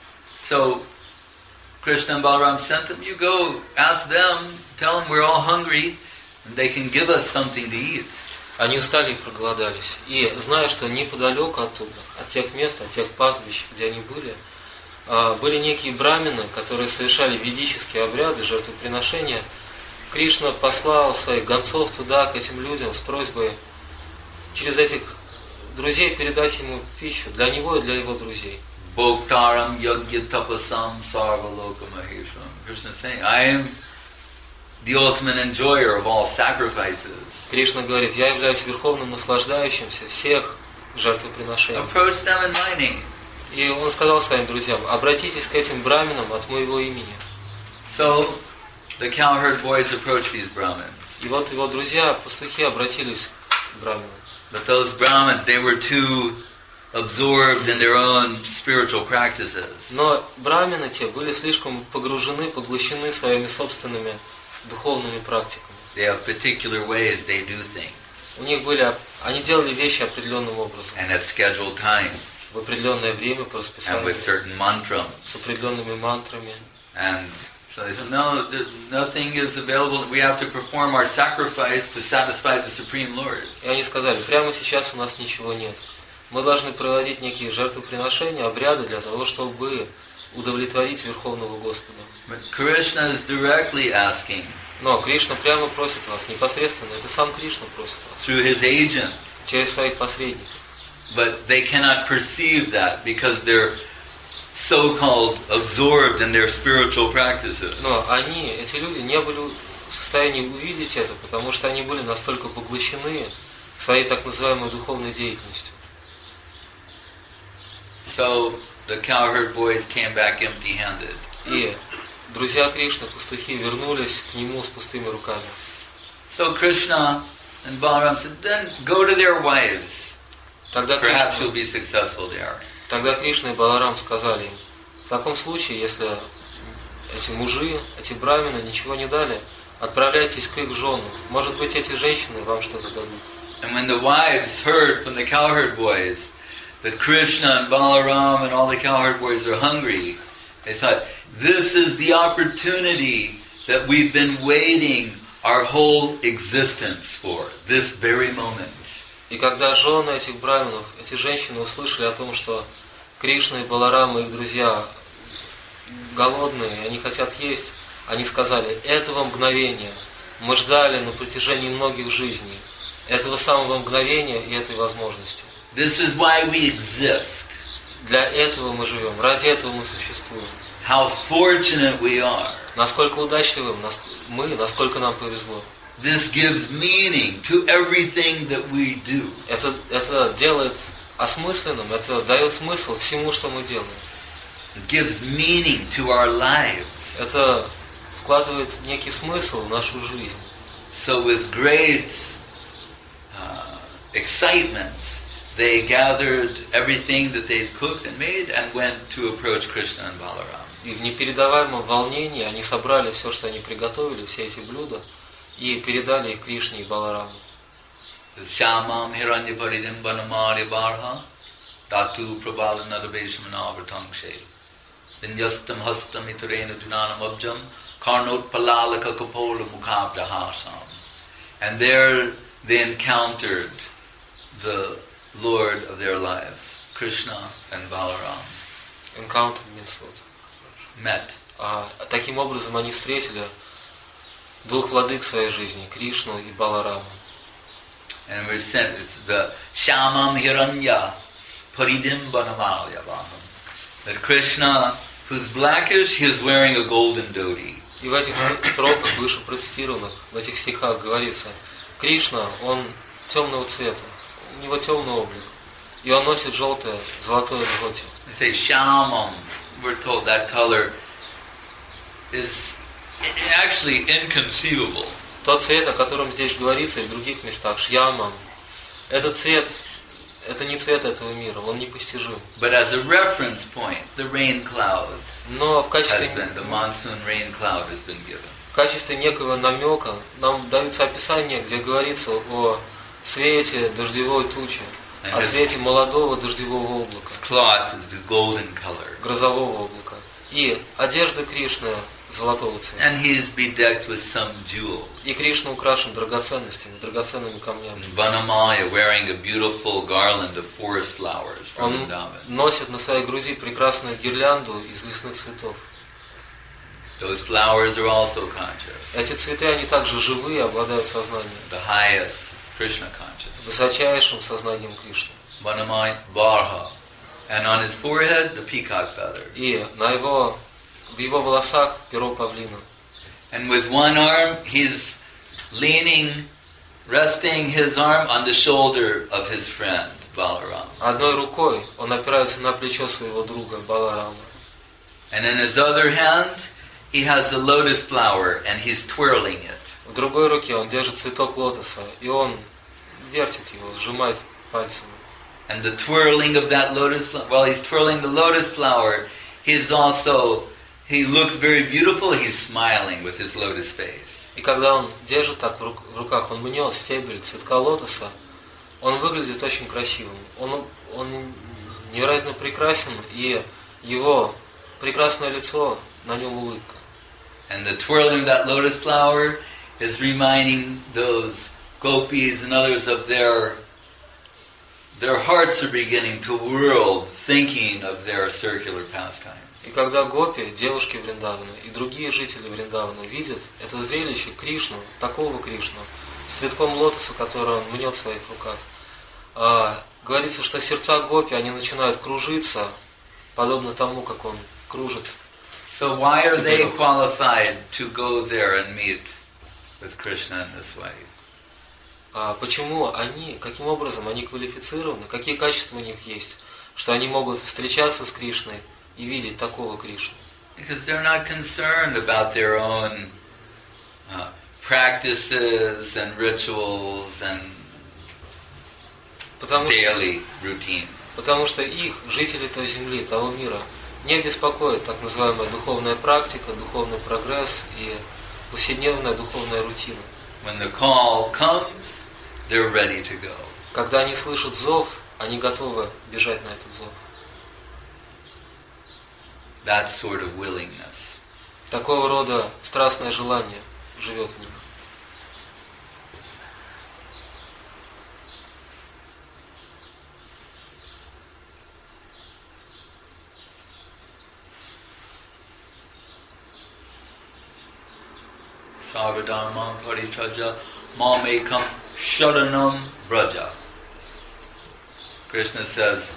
So Krishna and Balaram sent them, you go ask them, tell them we're all hungry, and they can give us something to eat. Они устали и проголодались. И зная, что неподалеку оттуда, от тех мест, от тех пастбищ, где они были, были некие брамины, которые совершали ведические обряды, жертвоприношения. Кришна послал своих гонцов туда, к этим людям, с просьбой через этих друзей передать ему пищу для него и для его друзей. Bhoktaram yajna tapasam sarva loka maheshwaram. Krishna is saying, I am the ultimate enjoyer of all sacrifices. Кришна говорит, я являюсь верховным наслаждающимся всех жертвоприношений. Approach them in my name. И он сказал своим друзьям, обратитесь к этим браминам от моего имени. So the cowherd boys approached these Brahmins. И вот его друзья, пастухи, обратились к браминам. But those Brahmins, they were too absorbed in their own spiritual practices. Но брамины те были слишком погружены, поглощены своими собственными духовными практиками. They have particular ways they do things. У них были, они делали вещи определенным образом. And at scheduled times. В определенное время по And расписанию. with certain mantras. С определенными мантрами. And so they said, no, nothing is available. We have to perform our sacrifice to satisfy the Supreme Lord. И они сказали, прямо сейчас у нас ничего нет. Мы должны проводить некие жертвоприношения, обряды для того, чтобы удовлетворить Верховного Господа. But Krishna is directly asking. Но Кришна прямо просит вас, непосредственно, это сам Кришна просит вас. Through his agent. Через своих посредников. But they cannot perceive that because they're so-called absorbed in their spiritual practices. Но они, эти люди, не были в состоянии увидеть это, потому что они были настолько поглощены своей так называемой духовной деятельностью. So the cowherd boys came back empty-handed. И друзья Кришны, пастухи, вернулись к нему с пустыми руками. So Krishna and Balaram said, then go to their wives. Тогда Perhaps Кришна, you'll be successful there. тогда Кришна и Баларам сказали им, в таком случае, если эти мужи, эти брамины ничего не дали, отправляйтесь к их женам. Может быть, эти женщины вам что-то дадут. And when the wives heard from the cowherd boys that Krishna and Balaram and all the cowherd boys are hungry, they thought, this is the opportunity that we've been waiting our whole existence for, this very moment. И когда жены этих браминов, эти женщины услышали о том, что Кришна и Баларам и их друзья голодные, они хотят есть, они сказали, этого мгновения мы ждали на протяжении многих жизней, этого самого мгновения и этой возможности. This is why we exist. Для этого мы живем, ради этого мы существуем. How fortunate we are. Насколько удачливы мы, насколько нам повезло. This gives meaning to everything that we do. Это, это делает осмысленным, это дает смысл всему, что мы делаем. It gives meaning to our lives. Это вкладывает некий смысл в нашу жизнь. So with great uh, excitement, they gathered everything that they'd cooked and made and went to approach Krishna and Balaram. И в непередаваемом волнении они собрали все, что они приготовили, все эти блюда, и передали их Кришне и Балараму. Shyamam hiranyaparidam banamari barha tatu prabhalanadabeshamanavartangshe vinyastam hastam iturena tunanam abjam karnot palalaka kapola mukhabdahasam. And there they encountered the Lord of their lives, Krishna and Balaram. Encountered means what? Met. А таким образом они встретили двух владык своей жизни, Кришну и Балараму. And we're sent, it's the Shyamam Hiranya Paridim Banamalya Vaham. That Krishna, who's blackish, he is wearing a golden dhoti. И в этих строках, выше процитированных, в этих стихах говорится, Кришна, он темного цвета, у него темный облик, и он носит желтое, золотое dhoti. They say Shyamam, we're told that color is actually inconceivable. Тот цвет, о котором здесь говорится и в других местах, Шьямам, этот цвет, это не цвет этого мира, он непостижим. But as a reference point, the rain cloud Но в качестве, has been, the monsoon rain cloud has been given. в качестве некого намека нам дается описание, где говорится о свете дождевой тучи, о свете молодого дождевого облака, His cloth is the golden color. грозового облака. И одежда Кришны золотого цвета. And he is bedecked with some jewels. И Кришна украшен драгоценностями, драгоценными камнями. Vanamaya wearing a beautiful garland of forest flowers from Он Vrindavan. носит на своей груди прекрасную гирлянду из лесных цветов. Those flowers are also conscious. Эти цветы, они также живые, обладают сознанием. The highest Krishna conscious. Высочайшим сознанием Кришны. Vanamaya Barha. And on his forehead, the peacock feather. И на его, в его волосах перо павлина. And with one arm, he's leaning, resting his arm on the shoulder of his friend, Balaram. Одной рукой он опирается на плечо своего друга Баларама. And in his other hand, he has the lotus flower and he's twirling it. В другой руке он держит цветок лотоса, и он вертит его, сжимает пальцами. And the twirling of that lotus flower, while he's twirling the lotus flower, he's also, he looks very beautiful, he's smiling with his lotus face. И когда он держит так в руках, он мнет стебель цветка лотоса, он выглядит очень красивым. Он, он невероятно прекрасен, и его прекрасное лицо, на нем улыбка. And the twirling of that lotus flower is reminding those gopis and others of their Their hearts are beginning to whirl, thinking of their circular pastime. И когда гопи, девушки Вриндавана и другие жители Вриндавана видят это зрелище Кришну, такого Кришну, с цветком лотоса, который он мнет в своих руках, а, говорится, что сердца гопи, они начинают кружиться, подобно тому, как он кружит. So why are they qualified to go there and meet with Krishna in this way? А почему они, каким образом они квалифицированы, какие качества у них есть, что они могут встречаться с Кришной и видеть такого Кришну? Because they're not concerned about their own uh, practices and rituals and потому daily что, routines. потому что их, жители той земли, того мира, не беспокоит так называемая духовная практика, духовный прогресс и повседневная духовная рутина. When the call comes, they're ready to go. Когда они слышат зов, они готовы бежать на этот зов. That sort of willingness. Такого рода страстное желание живет в них. Sarvadharma paritraja mamekam sharanam braja. Krishna says,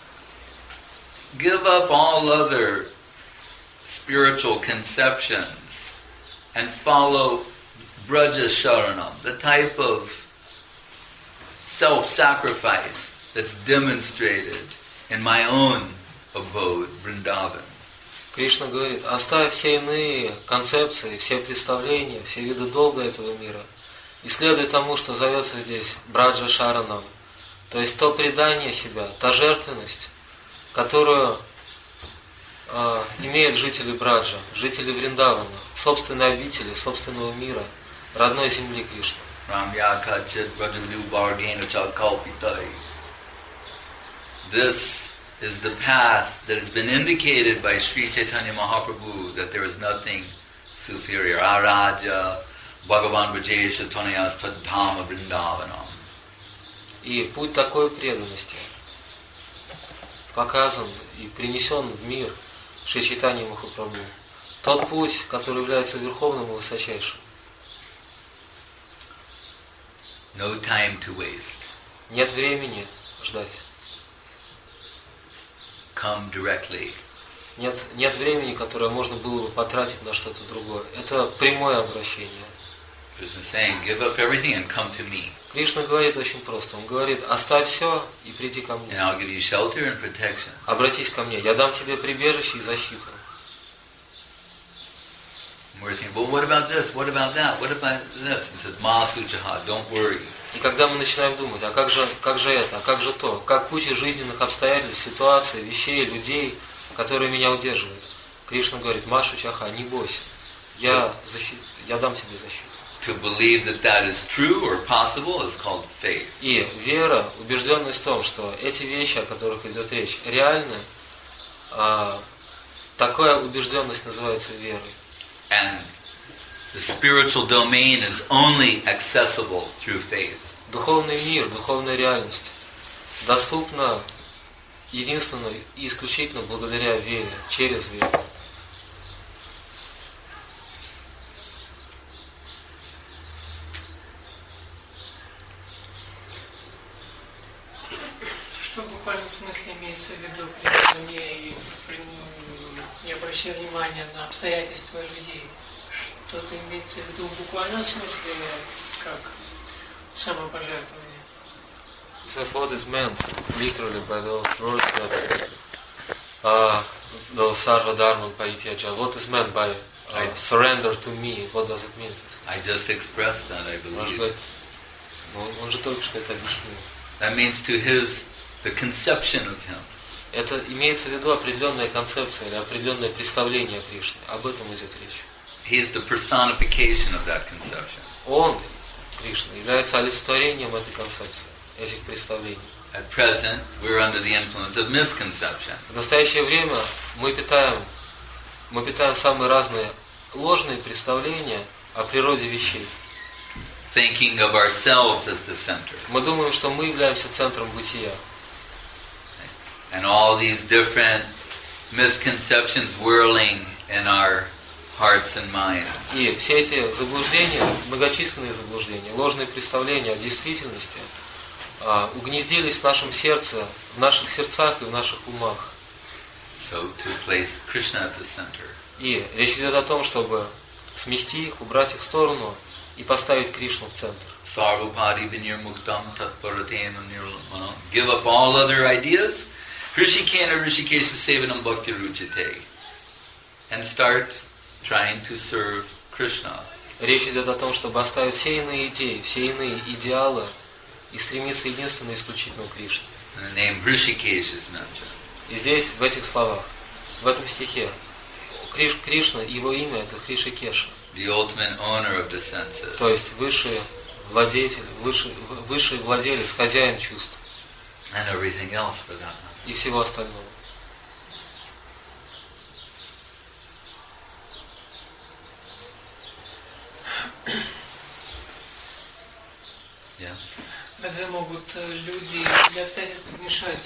give up all other spiritual conceptions and follow braja sharanam, the type of self-sacrifice that's demonstrated in my own abode, Vrindavan. Кришна говорит, оставь все иные концепции, все представления, все виды долга этого мира и следуй тому, что зовется здесь браджа шаранам, то есть то предание себя, та жертвенность, которую э, имеют жители Браджа, жители Вриндавана, собственной обители, собственного мира, родной земли Кришны. This is the path that has been indicated by Sri Chaitanya Mahaprabhu, that there is nothing superior. Araja, Bhagavan Brajesha Tanayas Tadhama Vrindavanam. И путь такой преданности показан и принесен в мир Шри Чайтанья Махапрабху. Тот путь, который является верховным и высочайшим. No time to waste. Нет времени ждать. Come directly. Нет, нет времени, которое можно было бы потратить на что-то другое. Это прямое обращение. Krishna is saying, give up everything and come to me. Кришна говорит очень просто. Он говорит, оставь все и приди ко мне. And I'll give you shelter and protection. Обратись ко мне. Я дам тебе прибежище и защиту. And we're thinking, well, what about this? What about that? What about this? He says, Mahasuchaha, don't worry. И когда мы начинаем думать, а как же, как же это, а как же то, как куча жизненных обстоятельств, ситуаций, вещей, людей, которые меня удерживают. Кришна говорит, Машу Чаха, не бойся, я, защит, я дам тебе защиту. To believe that that is true or possible is called faith. И вера, убежденность в том, что эти вещи, о которых идет речь, реальны, а, такая убежденность называется верой. And the spiritual domain is only accessible through faith. Духовный мир, духовная реальность доступна единственно и исключительно благодаря вере, через веру. Что в буквальном смысле имеется в виду при не, и при, не обращая внимания на обстоятельства людей? Что-то имеется в виду в буквальном смысле, как самопожертвование? He says what is meant literally by those words that uh, those sarva dharma parityaja. What is meant by uh, surrender to me? What does it mean? I just expressed that, I Может believe. быть, он, он же только что это объяснил. That means to his, the conception of him. Это имеется в виду определенная концепция или определенное представление о Кришне. Об этом идет речь. He is the personification of that conception. Он, Кришна, является олицетворением этой концепции, этих представлений. At present, we're under the influence of misconception. В настоящее время мы питаем, мы питаем самые разные ложные представления о природе вещей. Thinking of ourselves as the center. Мы думаем, что мы являемся центром бытия. And all these different misconceptions whirling in our hearts and minds. И все эти заблуждения, многочисленные заблуждения, ложные представления о действительности а, угнездились в нашем сердце, в наших сердцах и в наших умах. So to place Krishna at the center. И речь идет о том, чтобы смести их, убрать их в сторону и поставить Кришну в центр. Sarvapadi vinirmuktam tatparatena nirmana. Give up all other ideas. Rishikena rishikesha sevanam bhakti ruchite. And start trying to serve Krishna. Речь идет о том, чтобы оставить все иные идеи, все иные идеалы и стремиться единственно и исключительно к Кришне. And the name Rishikesh is mentioned. И здесь, в этих словах, в этом стихе Криш, Кришна, его имя это Хришикеша. The ultimate owner of the senses. То есть высший владетель, высший, высший владелец, хозяин чувств. And everything else for that matter. И всего остального. Yes. Разве могут люди для обстоятельств мешать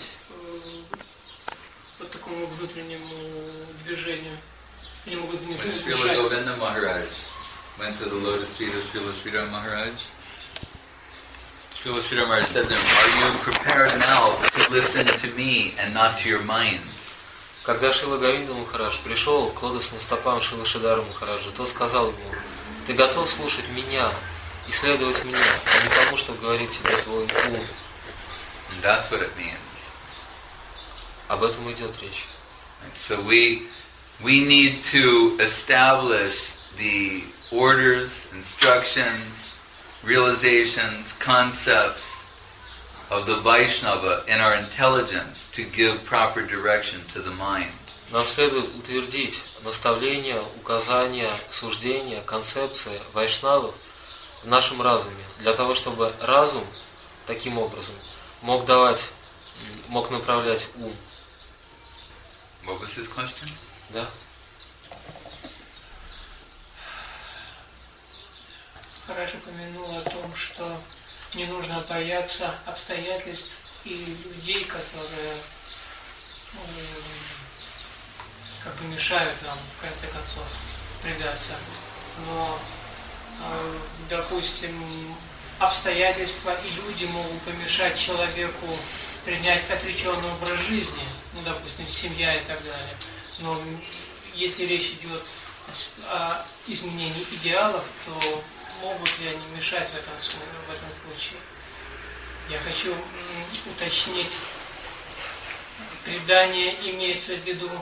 вот такому внутреннему движению? Они могут When мешать. Srila Govinda Maharaj went to the lotus feet of Srila Sridhar Maharaj, Srila Sridhar Maharaj said to him, "Are you prepared now to listen to me and not to your mind?" Когда Шрила Говинда Махарадж пришел к лотосным стопам Шрила Шридхара Махараджа, тот сказал ему: ты готов слушать меня и следовать мне, а не тому, что говорит тебе твой ум. And that's what it means. Об этом идет речь. So we we need to establish the orders, instructions, realizations, concepts of the Vaishnava in our intelligence to give proper direction to the mind. Нам следует утвердить наставления, указания, суждения, концепции вайшнавов в нашем разуме, для того, чтобы разум таким образом мог давать, мог направлять ум. What was his question? Да? Хорошо упомянул о том, что не нужно бояться обстоятельств и людей, которые как бы мешают нам, в конце концов, предаться. Но, допустим, обстоятельства и люди могут помешать человеку принять отреченный образ жизни, ну, допустим, семья и так далее. Но если речь идет о изменении идеалов, то могут ли они мешать в этом, в этом случае? Я хочу уточнить, предание имеется в виду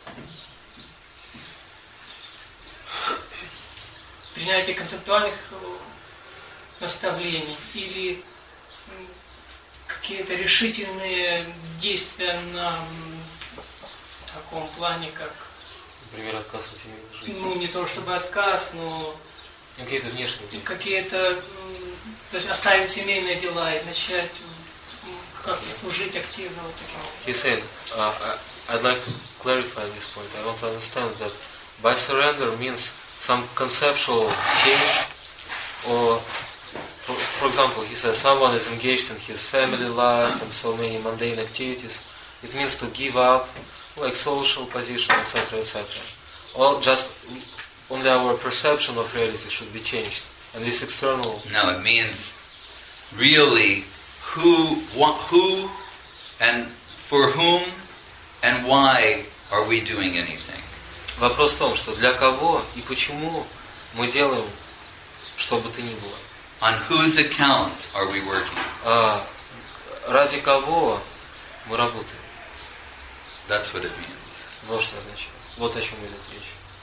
принятие концептуальных наставлений или какие-то решительные действия на таком плане, как... Например, отказ от семейной жизни. Ну, не то чтобы отказ, но... Какие-то внешние действия. Какие-то... То есть оставить семейные дела и начать как-то служить активно. Вот таким. He said, uh, I'd like to clarify this point. I want to understand that by surrender means some conceptual change, or, for, for example, he says someone is engaged in his family life and so many mundane activities. It means to give up, like social position, et cetera, et cetera. Or just only our perception of reality should be changed, and this external. No, it means really who, what, who, and for whom, and why are we doing anything? Вопрос в том, что для кого и почему мы делаем, что бы то ни было. On whose account are we working? А ради кого мы работаем. That's what it means. Вот что означает. Вот о чем идет речь.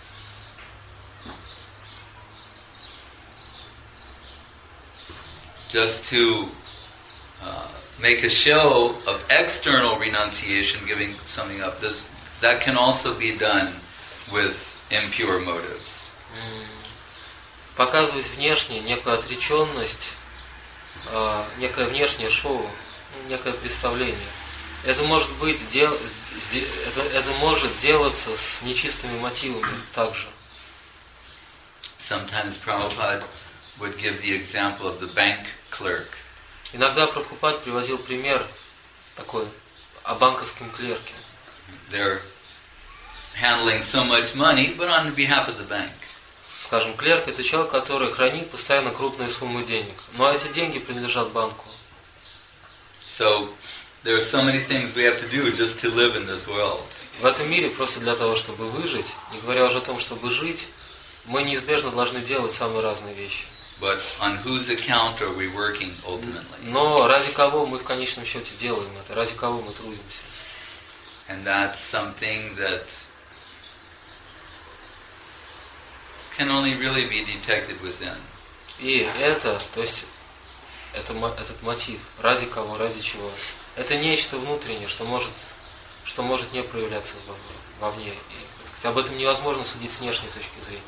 Just to uh, make a show of external renunciation, giving something up, this, that can also be done with impure motives. Показывать внешне некую отреченность, некое внешнее шоу, некое представление. Это может быть дел, это, это может делаться с нечистыми мотивами также. Sometimes Prabhupada would give the example of the bank clerk. Иногда Прабхупад приводил пример такой о банковском клерке. They're handling so much money, but on behalf of the bank. Скажем, клерк – это человек, который хранит постоянно крупные суммы денег, но эти деньги принадлежат банку. So there are so many things we have to do just to live in this world. В этом мире просто для того, чтобы выжить, не говоря уже о том, чтобы жить, мы неизбежно должны делать самые разные вещи. But on whose account are we working ultimately? Но ради кого мы в конечном счете делаем это? Ради кого мы трудимся? And that's something that can only really be detected within. И это, то есть, это, этот мотив, ради кого, ради чего, это нечто внутреннее, что может что может не проявляться вовне. И, так сказать, об этом невозможно судить с внешней точки зрения.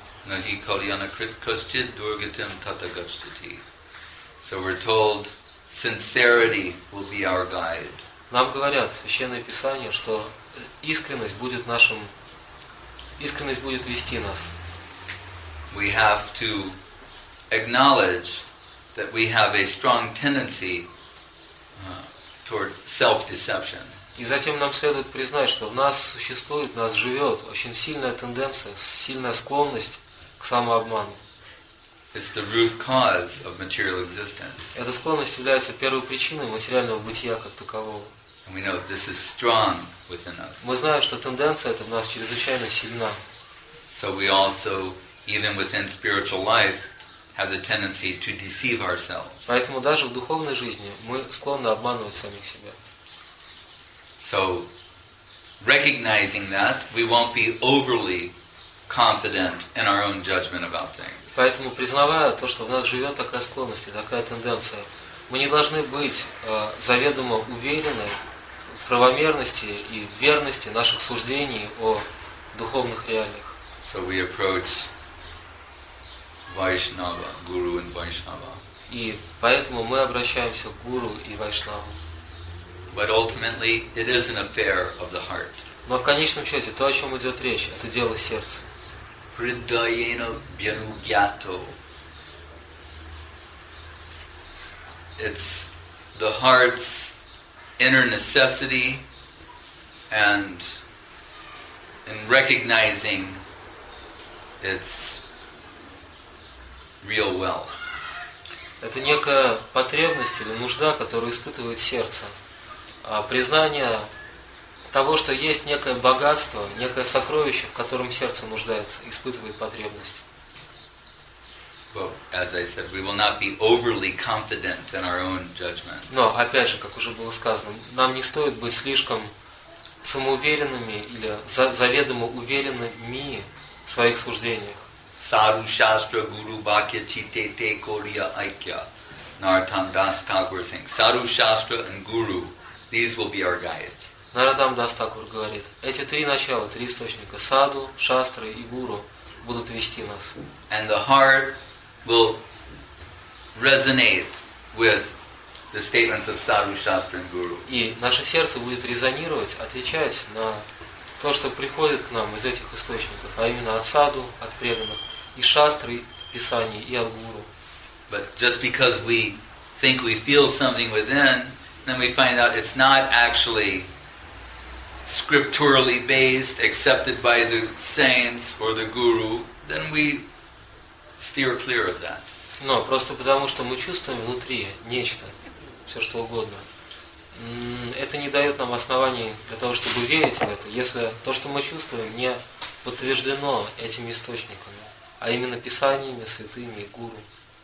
So we're told sincerity will be our guide. Нам говорят, Священное Писание, что искренность будет нашим, искренность будет вести нас. We have to acknowledge that we have a strong tendency uh, toward self-deception. И затем нам следует признать, что в нас существует, в нас живет очень сильная тенденция, сильная склонность к самообману. It's the root cause of material existence. Эта склонность является первой причиной материального бытия как такового. And we know this is strong within us. Мы знаем, что тенденция эта в нас чрезвычайно сильна. So we also, even within spiritual life, have the tendency to deceive ourselves. Поэтому даже в духовной жизни мы склонны обманывать самих себя. So, recognizing that, we won't be overly confident in our own judgment about things. Поэтому, признавая то, что в нас живет такая склонность и такая тенденция, мы не должны быть э, заведомо уверены в правомерности и верности наших суждений о духовных реалиях. So we approach Vaishnava, Guru and Vaishnava. И поэтому мы обращаемся к Гуру и Вайшнаву. But ultimately, it is an affair of the heart. Но в конечном счете, то, о чем идет речь, это дело сердца. Hridayena Byanugyato. It's the heart's inner necessity, and in recognizing its real wealth. Это некая потребность или нужда, которую испытывает сердце. А признание того, что есть некое богатство, некое сокровище, в котором сердце нуждается, испытывает потребность. Well, as I said, we will not be overly confident in our own judgment. Но, опять же, как уже было сказано, нам не стоит быть слишком самоуверенными или заведомо уверенными в своих суждениях. Sadhu Shastra Guru Bhakya Chite Te Koriya Aikya. Narottam Das Thakur saying, Sadhu Shastra and Guru, these will be our guides. Наротам Дас Такур говорит, эти три начала, три источника, саду, шастра и гуру, будут вести нас. And the heart will resonate with the statements of Sadhu Shastra and Guru. И наше сердце будет резонировать, отвечать на то, что приходит к нам из этих источников, а именно от саду, от преданных, и шастры, писаний, и от гуру. But just because we think we feel something within, then we find out it's not actually scripturally based, accepted by the saints or the guru, then we steer clear of that. Но просто потому, что мы чувствуем внутри нечто, все что угодно, это не дает нам оснований для того, чтобы верить в это, если то, что мы чувствуем, не подтверждено этими источниками, а именно писаниями, святыми и гуру.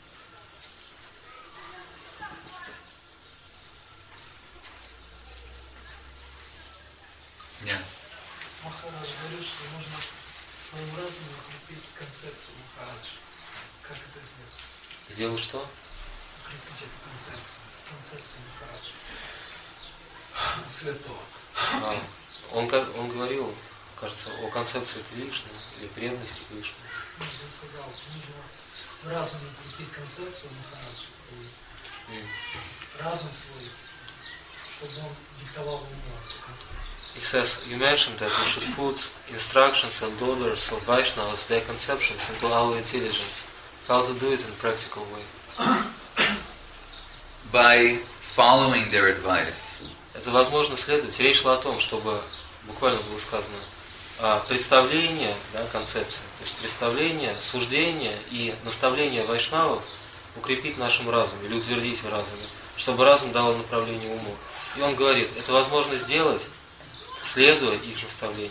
Yeah. Махарадж говорил, что нужно своим разумом укрепить концепцию Махараджа. Как это сделать? Сделать что? Укрепить эту концепцию, концепцию Махараджа. Святого. А, он, он говорил, кажется, о концепции Кришны или преданности Кришны. Он сказал, нужно в разуме укрепить концепцию Махараджа и mm. разум свой, чтобы он диктовал ему эту концепцию. He says, you mentioned that we should put instructions and orders of Vaishnavas, their conceptions, into our intelligence. How to do it in a practical way? By following their advice. Это возможно следовать. Речь шла о том, чтобы, буквально было сказано, представление, да, концепция, то есть представление, суждение и наставление вайшнавов укрепить в нашем разуме или утвердить в разуме, чтобы разум дал направление уму. И он говорит, это возможно сделать, следуя их наставлениям.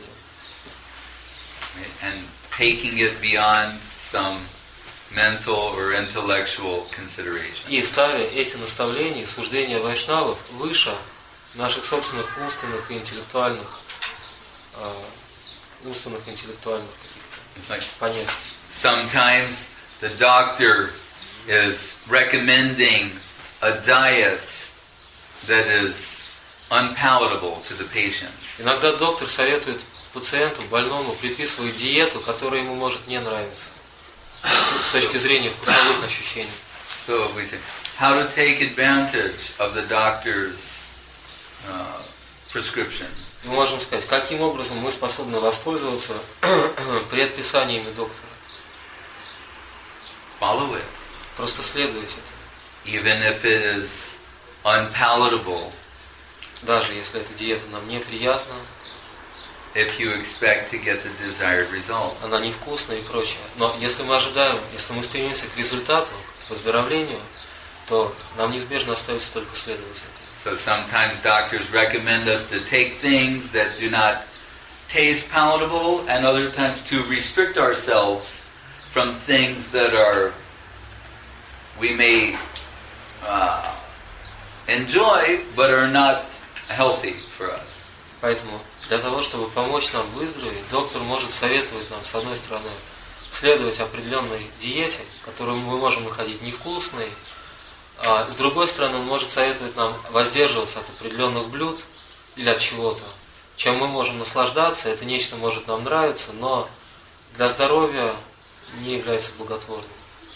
And taking it beyond some mental or intellectual consideration. И ставя эти наставления и суждения вайшнавов выше наших собственных умственных и интеллектуальных, э, умственных и интеллектуальных каких-то like понятий. Sometimes the doctor is recommending a diet that is unpalatable to the patient. Иногда доктор советует пациенту, больному, приписывать диету, которая ему может не нравиться с точки зрения вкусовых ощущений. So we say, how to take advantage of the doctor's uh, prescription. Мы можем сказать, каким образом мы способны воспользоваться предписаниями доктора. Follow it. Просто следуйте этому. Even if it is unpalatable, даже если эта диета нам неприятна, if you expect to get the desired result. Она невкусная и прочее. Но если мы ожидаем, если мы стремимся к результату, к выздоровлению, то нам неизбежно остается только следовать этому. So sometimes doctors recommend us to take things that do not taste palatable, and other times to restrict ourselves from things that are we may uh, enjoy but are not healthy for us. Поэтому для того, чтобы помочь нам выздороветь, доктор может советовать нам, с одной стороны, следовать определенной диете, которую мы можем находить невкусной, а с другой стороны, он может советовать нам воздерживаться от определенных блюд или от чего-то, чем мы можем наслаждаться, это нечто может нам нравиться, но для здоровья не является благотворным.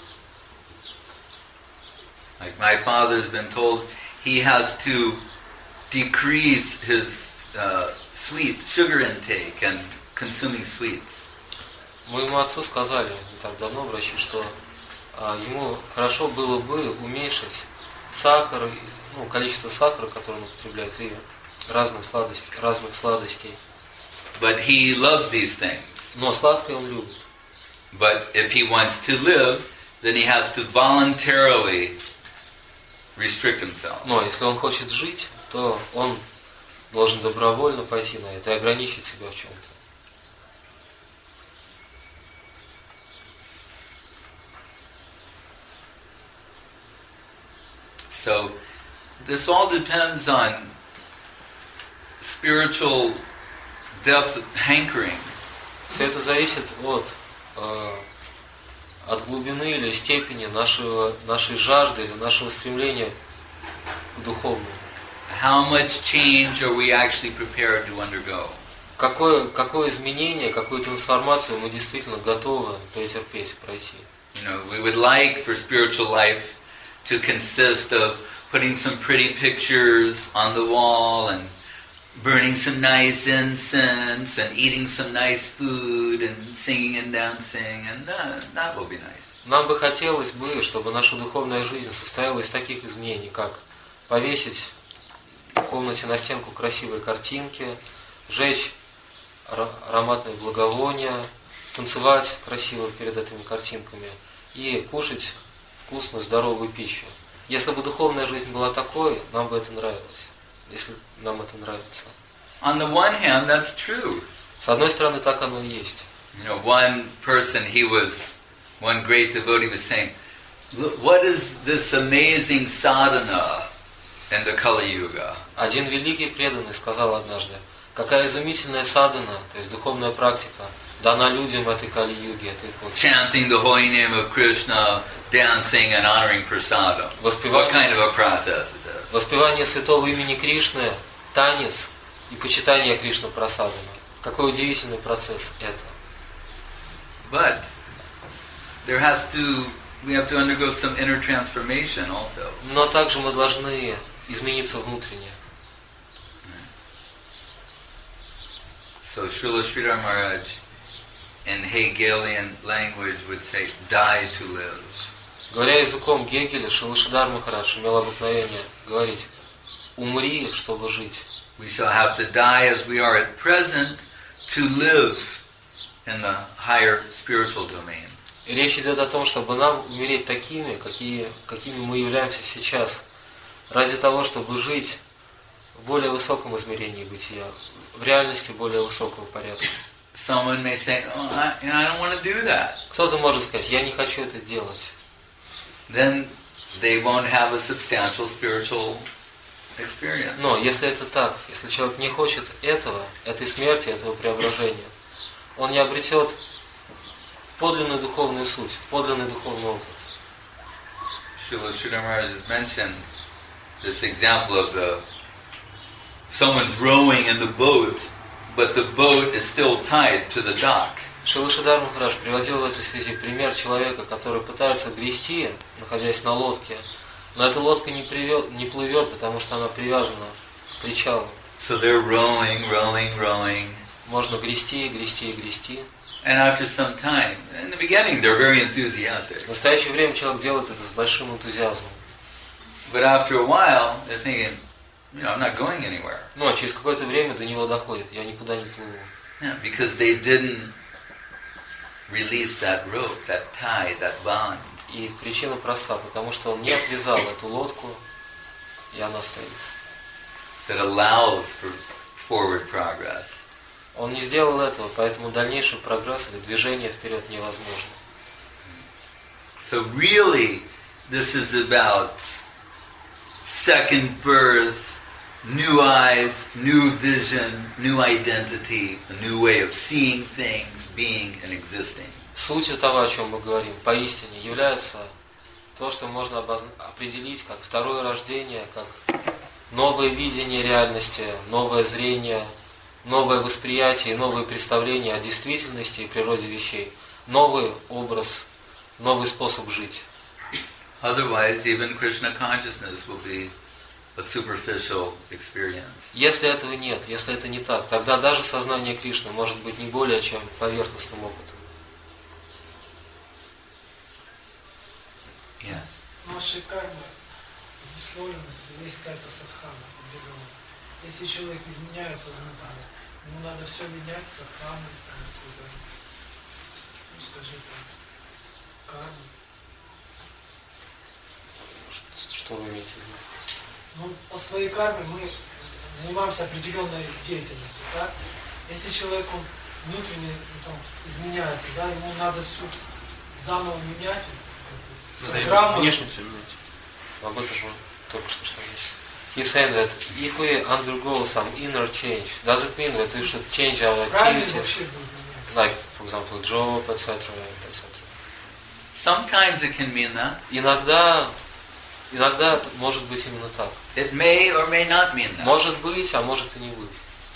Like my father's been told he has to decrease his uh, sweet sugar intake and consuming sweets. Моему отцу сказали не так давно врачи, что а, ему хорошо было бы уменьшить сахар, ну, количество сахара, которое он употребляет, и разных сладостей, разных сладостей. But he loves these things. Но сладкое он любит. But if he wants to live, then he has to voluntarily restrict himself. Но если он хочет жить, то он должен добровольно пойти на это и ограничить себя в чем-то. So this all depends on spiritual depth of hankering. Все это зависит от, э, от глубины или степени нашего, нашей жажды или нашего стремления к духовному. How much change are we actually prepared to undergo? Какое, какое изменение, какую трансформацию мы действительно готовы претерпеть, пройти? You know, we would like for spiritual life to consist of putting some pretty pictures on the wall and burning some nice incense and eating some nice food and singing and dancing, and that, that will be nice. Нам бы хотелось бы, чтобы наша духовная жизнь состояла из таких изменений, как повесить в комнате на стенку красивые картинки, жечь ароматные благовония, танцевать красиво перед этими картинками и кушать вкусную, здоровую пищу. Если бы духовная жизнь была такой, нам бы это нравилось. Если нам это нравится. On the one hand, that's true. С одной стороны, так оно и есть. You know, one person, he was, one great devotee was saying, "Look, what is this amazing sadhana in the Kali Yuga?" Один великий преданный сказал однажды, какая изумительная садхана, то есть духовная практика, дана людям этой Кали-юги, этой эпохи. Chanting the holy name of Krishna, dancing and honoring prasadam. What kind of a process it is? Воспевание святого имени Кришны, танец и почитание Кришны прасадами. Какой удивительный процесс это. But there has to, we have to undergo some inner transformation also. Но также мы должны измениться внутренне. So Srila Sridhar Maharaj in Hegelian language would say, die to live. Говоря языком Гегеля, Шрила Шридар Махарадж имел обыкновение говорить, умри, чтобы жить. We shall have to die as we are at present to live in the higher spiritual domain. И речь идет о том, чтобы нам умереть такими, какие, какими мы являемся сейчас, ради того, чтобы жить в более высоком измерении бытия, в реальности более высокого порядка. Someone may say, oh, I, you know, I don't want to do that. Кто-то может сказать, я не хочу это делать. Then they won't have a substantial spiritual experience. Но если это так, если человек не хочет этого, этой смерти, этого преображения, он не обретет подлинную духовную суть, подлинный духовный опыт. Srila Sridhar Maharaj has mentioned this example of the someone's rowing in the boat, but the boat is still tied to the dock. Шрила Шридар Махарадж приводил в этой связи пример человека, который пытается грести, находясь на лодке, но эта лодка не, привет, не плывет, потому что она привязана к причалу. So they're rowing, rowing, rowing. Можно грести, грести, грести. And after some time, in the beginning they're very enthusiastic. В настоящее время человек делает это с большим энтузиазмом. But after a while, they're thinking, you know, I'm not going anywhere. Ну, а через какое-то время до него доходит, я никуда не плыву. Yeah, because they didn't release that rope, that tie, that bond. И причина проста, потому что он не отвязал эту лодку, и она стоит. That allows for forward progress. Он не сделал этого, поэтому дальнейший прогресс или движение вперед невозможно. So really, this is about second birth, new eyes, new vision, new identity, a new way of seeing things, being and existing. Сутью того, о чем мы говорим, поистине является то, что можно обозна- определить как второе рождение, как новое видение реальности, новое зрение, новое восприятие и новые представления о действительности и природе вещей, новый образ, новый способ жить. Otherwise, even Krishna consciousness will be a superficial experience. Если этого нет, если это не так, тогда даже сознание Кришны может быть не более чем поверхностным опытом. Yeah. Наши кармы, условленности, есть какая-то садхана определенная. Если человек изменяется внутренне, ему надо все менять, садхану, там, какую-то, ну скажи там, карму. Что вы имеете в виду? Ну, по своей карме мы занимаемся определенной деятельностью, так? Если человеку внутренне ну, там, изменяется, да, ему надо всю заново менять, программу. Внешне все менять. Об этом же только что что здесь. He's saying that if we undergo some inner change, does it mean that we should change our activities, like, for example, job, et cetera, et cetera? Sometimes it can mean that. Иногда, иногда это может быть именно так. It may or may not mean that. Может быть, а может и не быть.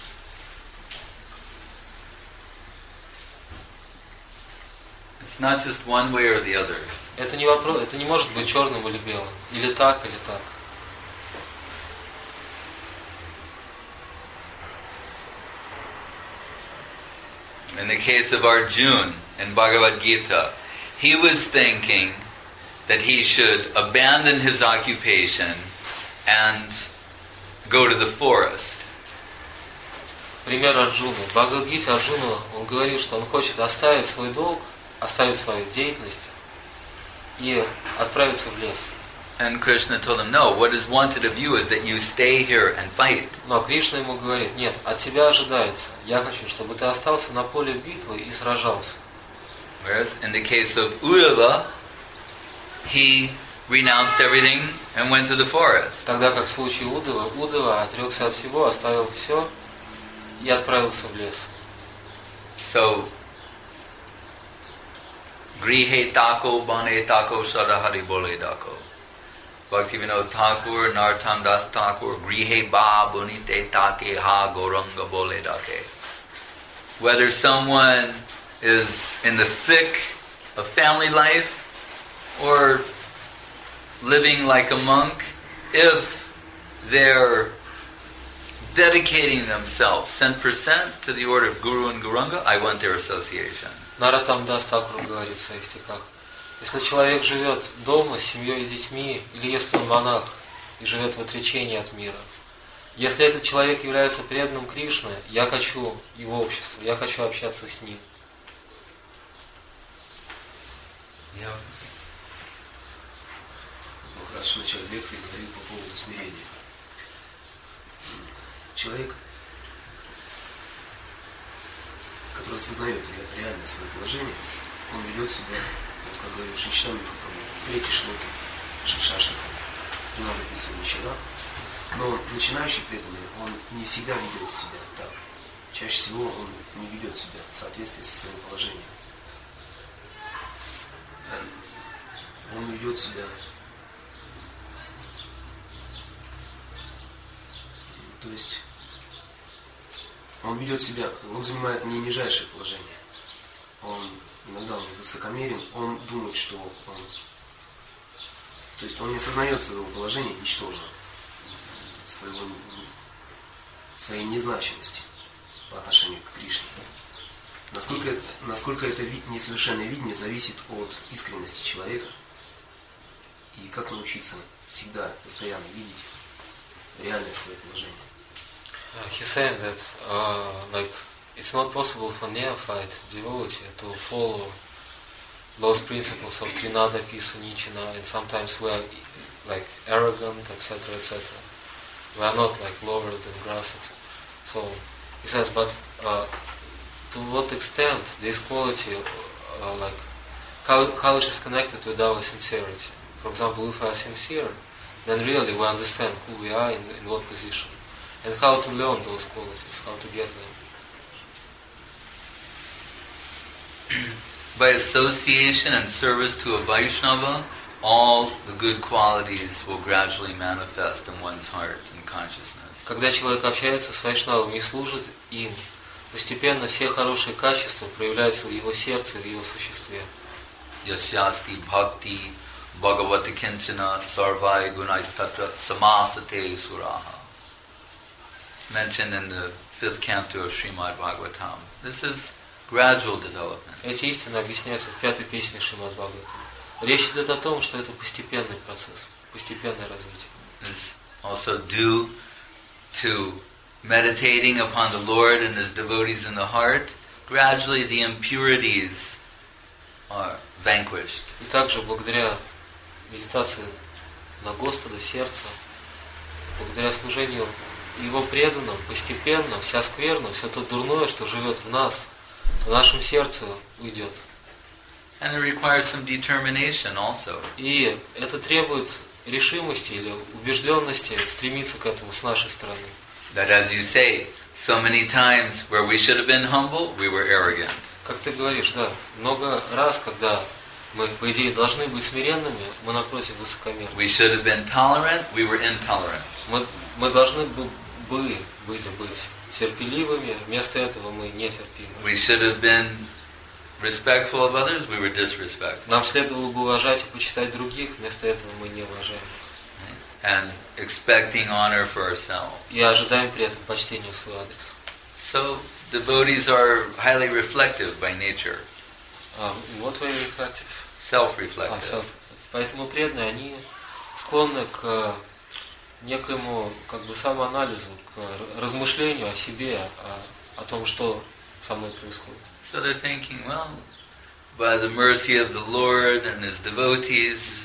It's not just one way or the other. Это не вопрос, это не может быть черным или белым, или так, или так. In the case of Arjuna in Bhagavad Gita, he was thinking that he should abandon his occupation and go to the forest. Пример Арджуны. В Бхагавад-гите Арджуна, он говорит, что он хочет оставить свой долг, оставить свою деятельность и отправиться в лес. And Krishna told him, no, what is wanted of you is that you stay here and fight. Но Кришна ему говорит, нет, от тебя ожидается. Я хочу, чтобы ты остался на поле битвы и сражался. Whereas in the case of Uddhava, he renounced everything and went to the forest. Тогда как в случае Удава, Удава отрекся от всего, оставил все и отправился в лес. So, Grihe tako bane tako sadahari bole dako. Bhaktivinoda Thakur, Narottam Das Thakur, Grihe ba bunite take ha goranga bole dake. Whether someone is in the thick of family life or living like a monk, if they're dedicating themselves one hundred percent to the order of Guru and Guranga, I want their association. Наротам Дас Такур говорит в своих стихах, если человек живет дома с семьей и детьми, или если он монах и живет в отречении от мира, если этот человек является преданным Кришне, я хочу его общества, я хочу общаться с ним. Yeah. Махарадж в начале лекции говорил по поводу смирения. Человек, который осознает реально свое положение, он ведет себя, вот, как говорил Шичтан, третий шлоки Шикшаштака. Не надо написано ничего. Но начинающий преданный, он не всегда ведет себя так. Чаще всего он не ведет себя в соответствии со своим положением. Он ведет себя, то есть он ведет себя, он занимает не нижайшее положение. Он иногда он высокомерен, он думает, что он... То есть он не осознает своего положения ничтожно, своего, своей незначимости по отношению к Кришне. Насколько, насколько это вид, несовершенное видение зависит от искренности человека и как научиться всегда, постоянно видеть реальное свое положение. Uh, he's saying that uh, like it's not possible for neophyte devotee to follow those principles of Trinada, Pisunichina, and sometimes we are like arrogant, et cetera, et cetera. We are not like lower than grass. et cetera. So he says, but uh, to what extent this quality, uh, like how, how it is connected with our sincerity? For example, if we are sincere, then really we understand who we are in, in what position, and how to learn those qualities, how to get them. By association and service to a Vaishnava, all the good qualities will gradually manifest in one's heart and consciousness. Когда человек общается с вайшнавами и служит им, постепенно все хорошие качества проявляются в его сердце и в его существе. Yasyasti bhakti bhagavati kinchana sarvai gunaistatra samasate suraha. Mentioned in the fifth canto of Srimad Bhagavatam. This is gradual development. Эти истины объясняются в пятой песне Шримад Бхагаватам. Речь идет о том, что это постепенный процесс, постепенное развитие. It's also due to meditating upon the Lord and His devotees in the heart. Gradually the impurities are vanquished. И также благодаря медитации на Господа, сердца, благодаря служению Его преданным, постепенно вся скверна, все то дурное, что живет в нас, в нашем сердце уйдет. And it requires some determination also. И это требует решимости или убежденности стремиться к этому с нашей стороны. That, as you say, so many times where we should have been humble, we were arrogant. Как ты говоришь, да, много раз, когда мы, по идее, должны быть смиренными, мы напротив высокомерны. We should have been tolerant, we were intolerant. Мы, мы должны бы, были, были быть терпеливыми, вместо этого мы нетерпимы. We should have been respectful of others, we were disrespectful. Нам следовало бы уважать и почитать других, вместо этого мы не уважаем. And expecting honor for ourselves. И ожидаем при этом почтения в свой адрес. So devotees are highly reflective by nature. А, вот вы reflective. Self-reflective. А, self-reflective. Поэтому преданные, они склонны к некоему как бы самоанализу, к размышлению о себе, о, о том, что со мной происходит. So they're thinking, well, by the mercy of the Lord and His devotees,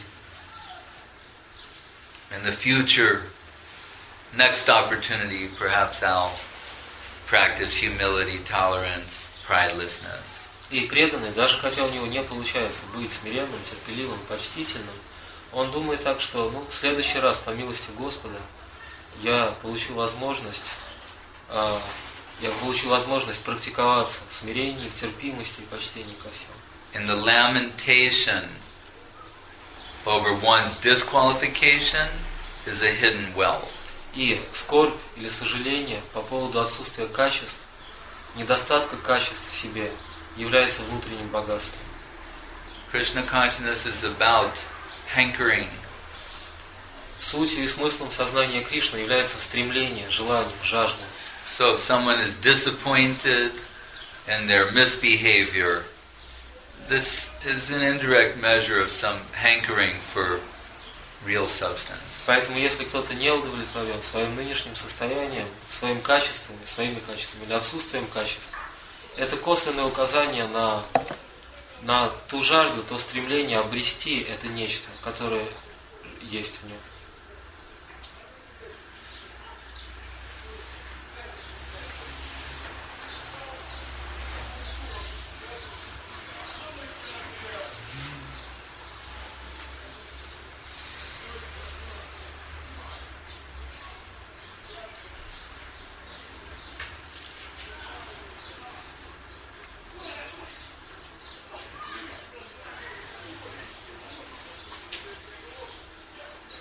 in the future, next opportunity, perhaps I'll practice humility, tolerance, pridelessness. И преданный, даже хотя у него не получается быть смиренным, терпеливым, почтительным, он думает так, что ну, в следующий раз, по милости Господа, я получу возможность, э, я получу возможность практиковаться в смирении, в терпимости и почтении ко всем. In the lamentation over one's disqualification is a hidden wealth. И скорбь или сожаление по поводу отсутствия качеств, недостатка качеств в себе является внутренним богатством. Krishna consciousness is about hankering. Сутью и смыслом сознания Кришны является стремление, желание, жажда. So if someone is disappointed in their misbehavior, this is an indirect measure of some hankering for real substance. Поэтому если кто-то не удовлетворен своим нынешним состоянием, своими качествами, своими качествами или отсутствием качеств, это косвенное указание на, на ту жажду, то стремление обрести это нечто, которое есть в нем.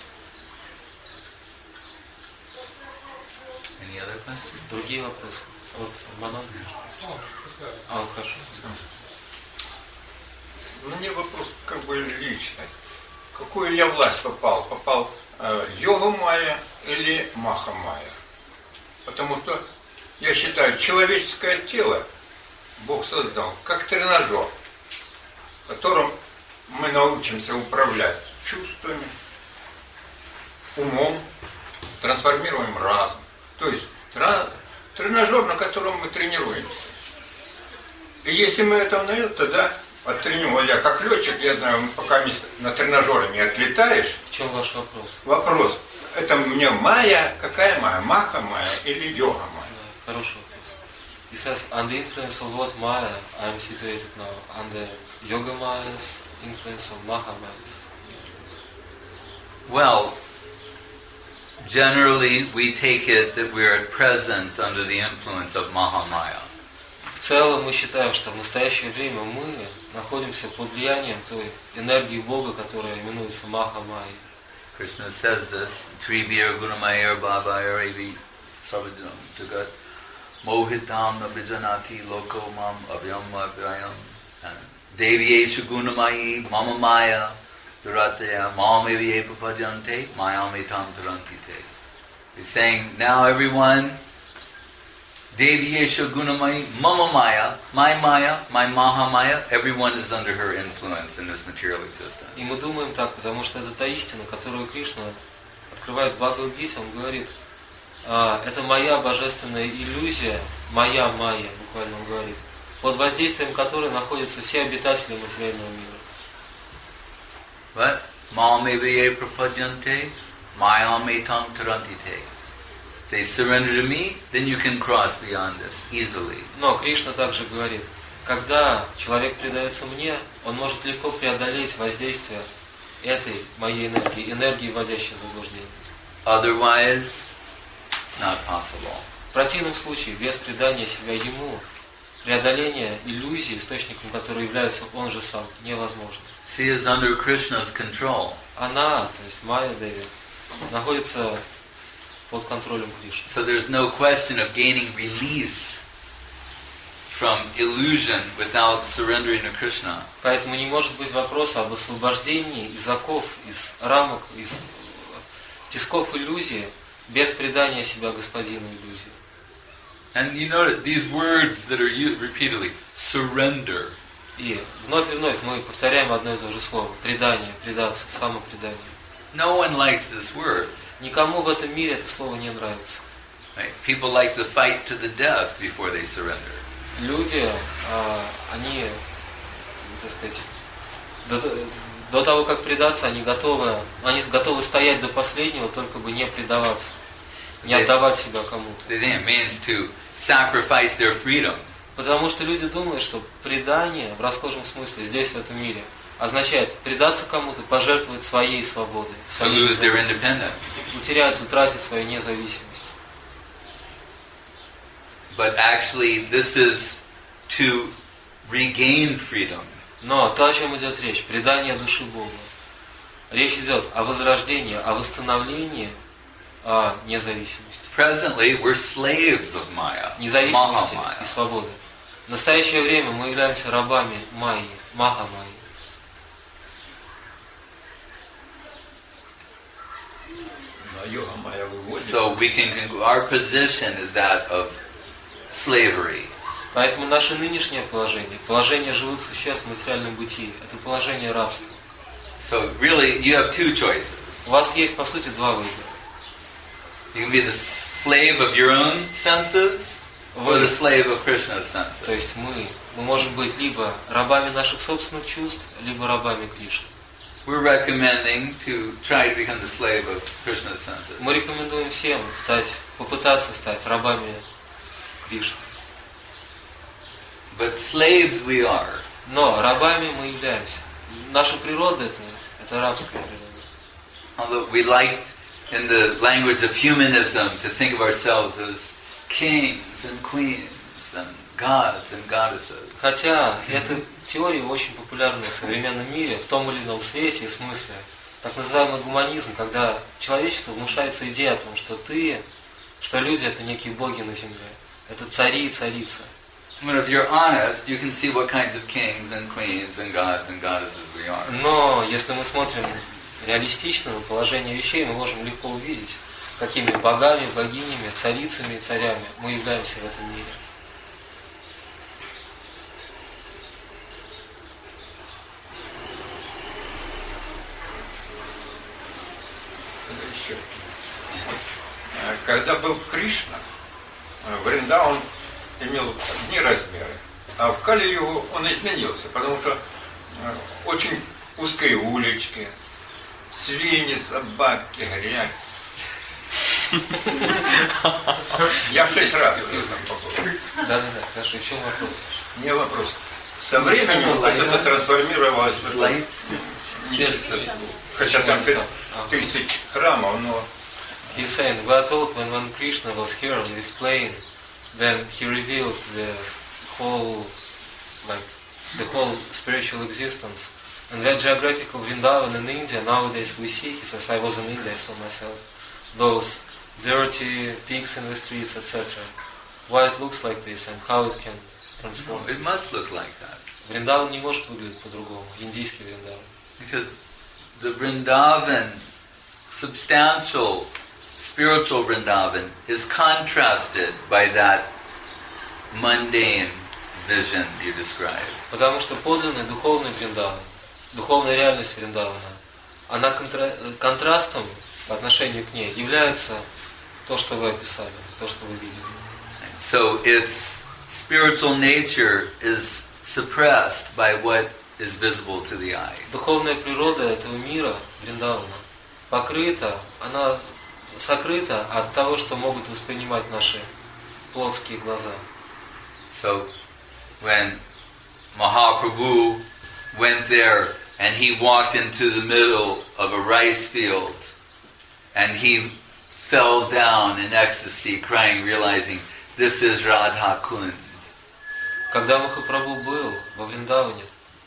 Any other questions? Другие вопросы? Вот Манан. А, хорошо. Мне вопрос как бы личный. Какую я власть попал? Попал э, йога майя или маха майя? Потому что я считаю, человеческое тело Бог создал как тренажер, которым мы научимся управлять чувствами, умом, трансформируем разум. То есть тренажер, на котором мы тренируемся. И если мы это узнаем, тогда оттренируем. Я как летчик, я знаю, пока на тренажере не отлетаешь. В чем ваш вопрос? Вопрос. Это мне майя, какая майя? Маха майя или йога майя? Да, хороший вопрос. He says, under the influence of what Maya, I am situated now. Under Yoga Maya's influence or Maha Maya's influence? Well, generally we take it that we're at present under the influence of Mahamaya. В целом мы считаем, что в настоящее время мы находимся под влиянием той энергии Бога, которая именуется Маха Майя. Krishna says this, Tribhir Gunamaya Bhavaya Evi Sarvajam Jagat Mohitam Nabijanati Loko Mam Avyam Avyayam Devyeshu Gunamayi Mama Maya Durataya Mamaviye Prapadyante Mayamitam Tarantite. He's saying, now everyone, Devyeshu Gunamayi Mama Maya, my Maya, my Maha Maya, everyone is under her influence in this material existence. И мы думаем так, потому что это та истина, которую Кришна открывает в Бхагавад-гите. Он говорит, а, это моя божественная иллюзия, моя майя, буквально он говорит, под воздействием которой находятся все обитатели материального мира. What? Mamaviye Prapadyante Mayamitam Tarantite. They surrender to me, then you can cross beyond this easily. Но Кришна также говорит, когда человек предается мне, он может легко преодолеть воздействие этой моей энергии, энергии, вводящей в заблуждение. Otherwise, it's not possible. В противном случае, без предания себя ему, преодоление иллюзии, источником которой является он же сам, невозможно. She is under Krishna's control. Она, то есть Майя Деви, находится под контролем Кришны. So there's no question of gaining release from illusion without surrendering to Krishna. Поэтому не может быть вопроса об освобождении из оков, из рамок, из тисков иллюзии, без предания себя господину иллюзии. And you notice these words that are used repeatedly, surrender. И вновь и вновь мы повторяем одно и то же слово. Предание, предаться, самопредание. No one likes this word. Никому в этом мире это слово не нравится. Right? People like to fight to the death before they surrender. Люди, а, они, так сказать, до, до того, как предаться, они готовы, они готовы стоять до последнего, только бы не предаваться, не отдавать себя кому-то. They think it means to sacrifice their freedom. Потому что люди думают, что предание в расхожем смысле здесь, в этом мире, означает предаться кому-то, пожертвовать своей свободой, To lose their independence. утерять, утратить свою независимость. But actually, this is to regain freedom. Но то, о чем идет речь, предание души Богу. Речь идет о возрождении, о восстановлении о независимости. Presently, we're slaves of Maya. Независимости Mahamaya. и свободы. В настоящее время мы являемся рабами Майи, Маха Майи. Йога майя выводит. So we can conclude our position is that of slavery. Поэтому наше нынешнее положение, положение живых существ в материальном бытии, это положение рабства. So really, you have two choices. У вас есть, по сути, два выбора. You can be the slave of your own senses, or the slave of Krishna's senses. То есть мы, мы можем быть либо рабами наших собственных чувств, либо рабами Кришны. We're recommending to try to become the slave of Krishna's senses. Мы рекомендуем всем стать, попытаться стать рабами Кришны. But slaves we are. Но рабами мы являемся. Наша природа это, это рабская природа. Although we like, in the language of humanism, to think of ourselves as kings and queens and gods and goddesses. Хотя эта теория очень популярна в современном мире, в том или ином свете и смысле. Так называемый гуманизм, когда человечеству внушается идея о том, что ты, что люди это некие боги на земле. Это цари и царицы. But if you're honest, you can see what kinds of kings and queens and gods and goddesses we are. Но если мы смотрим реалистично на положение вещей, мы можем легко увидеть, какими богами, богинями, царицами и царями мы являемся в этом мире. Когда был Кришна, Вриндаван имел одни размеры, а в Кали-югу он изменился, потому что очень узкие улички, свиньи, собаки, грязь. Я в шесть раз побыл. Да-да-да, хорошо. В чем вопрос? Не вопрос. Со временем вот это трансформировалось в Свет. хотя там тысяч храмов, но He's saying, we are told when, when Krishna was here on this plane, then he revealed the whole, like, the whole spiritual existence. And that geographical Vrindavan in India, nowadays we see, he says, I was in India, I saw myself, those dirty pigs in the streets, et cetera. Why it looks like this and how it can transform. It must look like that. Вриндаван не может выглядеть по-другому, индийский Вриндаван. Because the Vrindavan, substantial, spiritual Vrindavan, is contrasted by that mundane vision you described. Потому что подлинный духовный Вриндаван, духовная реальность Вриндавана, она контра- контрастом по отношению к ней является то, что вы описали, то, что вы видели. So its spiritual nature is suppressed by what is visible to the eye. Духовная природа этого мира, Вриндавана, покрыта, она сокрыта от того, что могут воспринимать наши плотские глаза. So when Mahaprabhu went there and he walked into the middle of a rice field and he fell down in ecstasy, crying, realizing this is Radha Kund. Когда Махапрабху был во Вриндаване,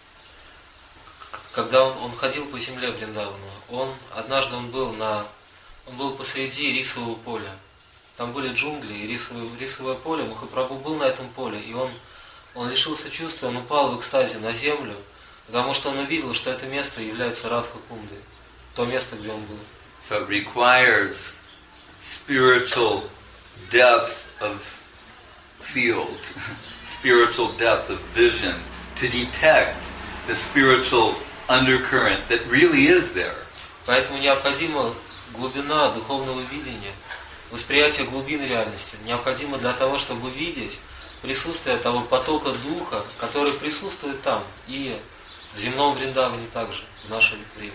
когда он, он ходил по земле Вриндавана, он однажды он был на, он был посреди рисового поля. Там были джунгли и рисовое, рисовое поле. Махапрабху был на этом поле, и он, он лишился чувства, он упал в экстазе на землю, потому что он увидел, что это место является Радха Кундой, то место, где он был. So it requires spiritual depth of field, spiritual depth of vision to detect the spiritual undercurrent that really is there. Поэтому необходима глубина духовного видения, восприятие глубины реальности. Необходимо для того, чтобы видеть присутствие того потока духа, который присутствует там и в земном Вриндаване также, в наше время.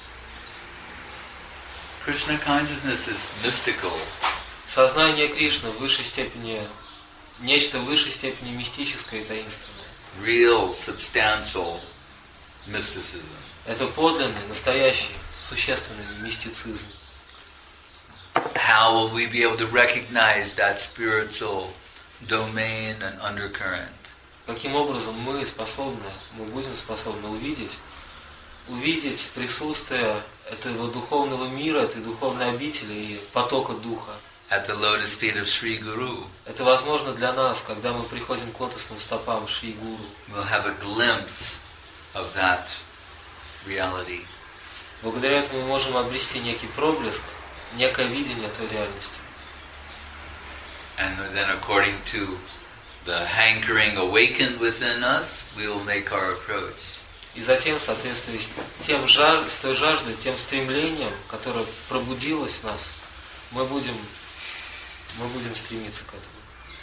Krishna consciousness is mystical. Сознание Кришны в высшей степени, нечто в высшей степени мистическое и таинственное. Real, substantial mysticism. Это подлинный, настоящий, существенный мистицизм. How will we be able to recognize that spiritual domain and undercurrent? Каким образом мы способны, мы будем способны увидеть, увидеть присутствие этого духовного мира, этой духовной обители и потока духа? At the lotus feet of Sri Guru, Это возможно для нас, когда мы приходим к лотосным стопам Шри Гуру. we'll have a glimpse of that reality. Благодаря этому мы можем обрести некий проблеск, некое видение той реальности. And then according to the hankering awakened within us, we will make our approach. И затем, в соответствии с, тем жаж, с той жаждой, тем стремлением, которое пробудилось в нас, мы будем, мы будем стремиться к этому.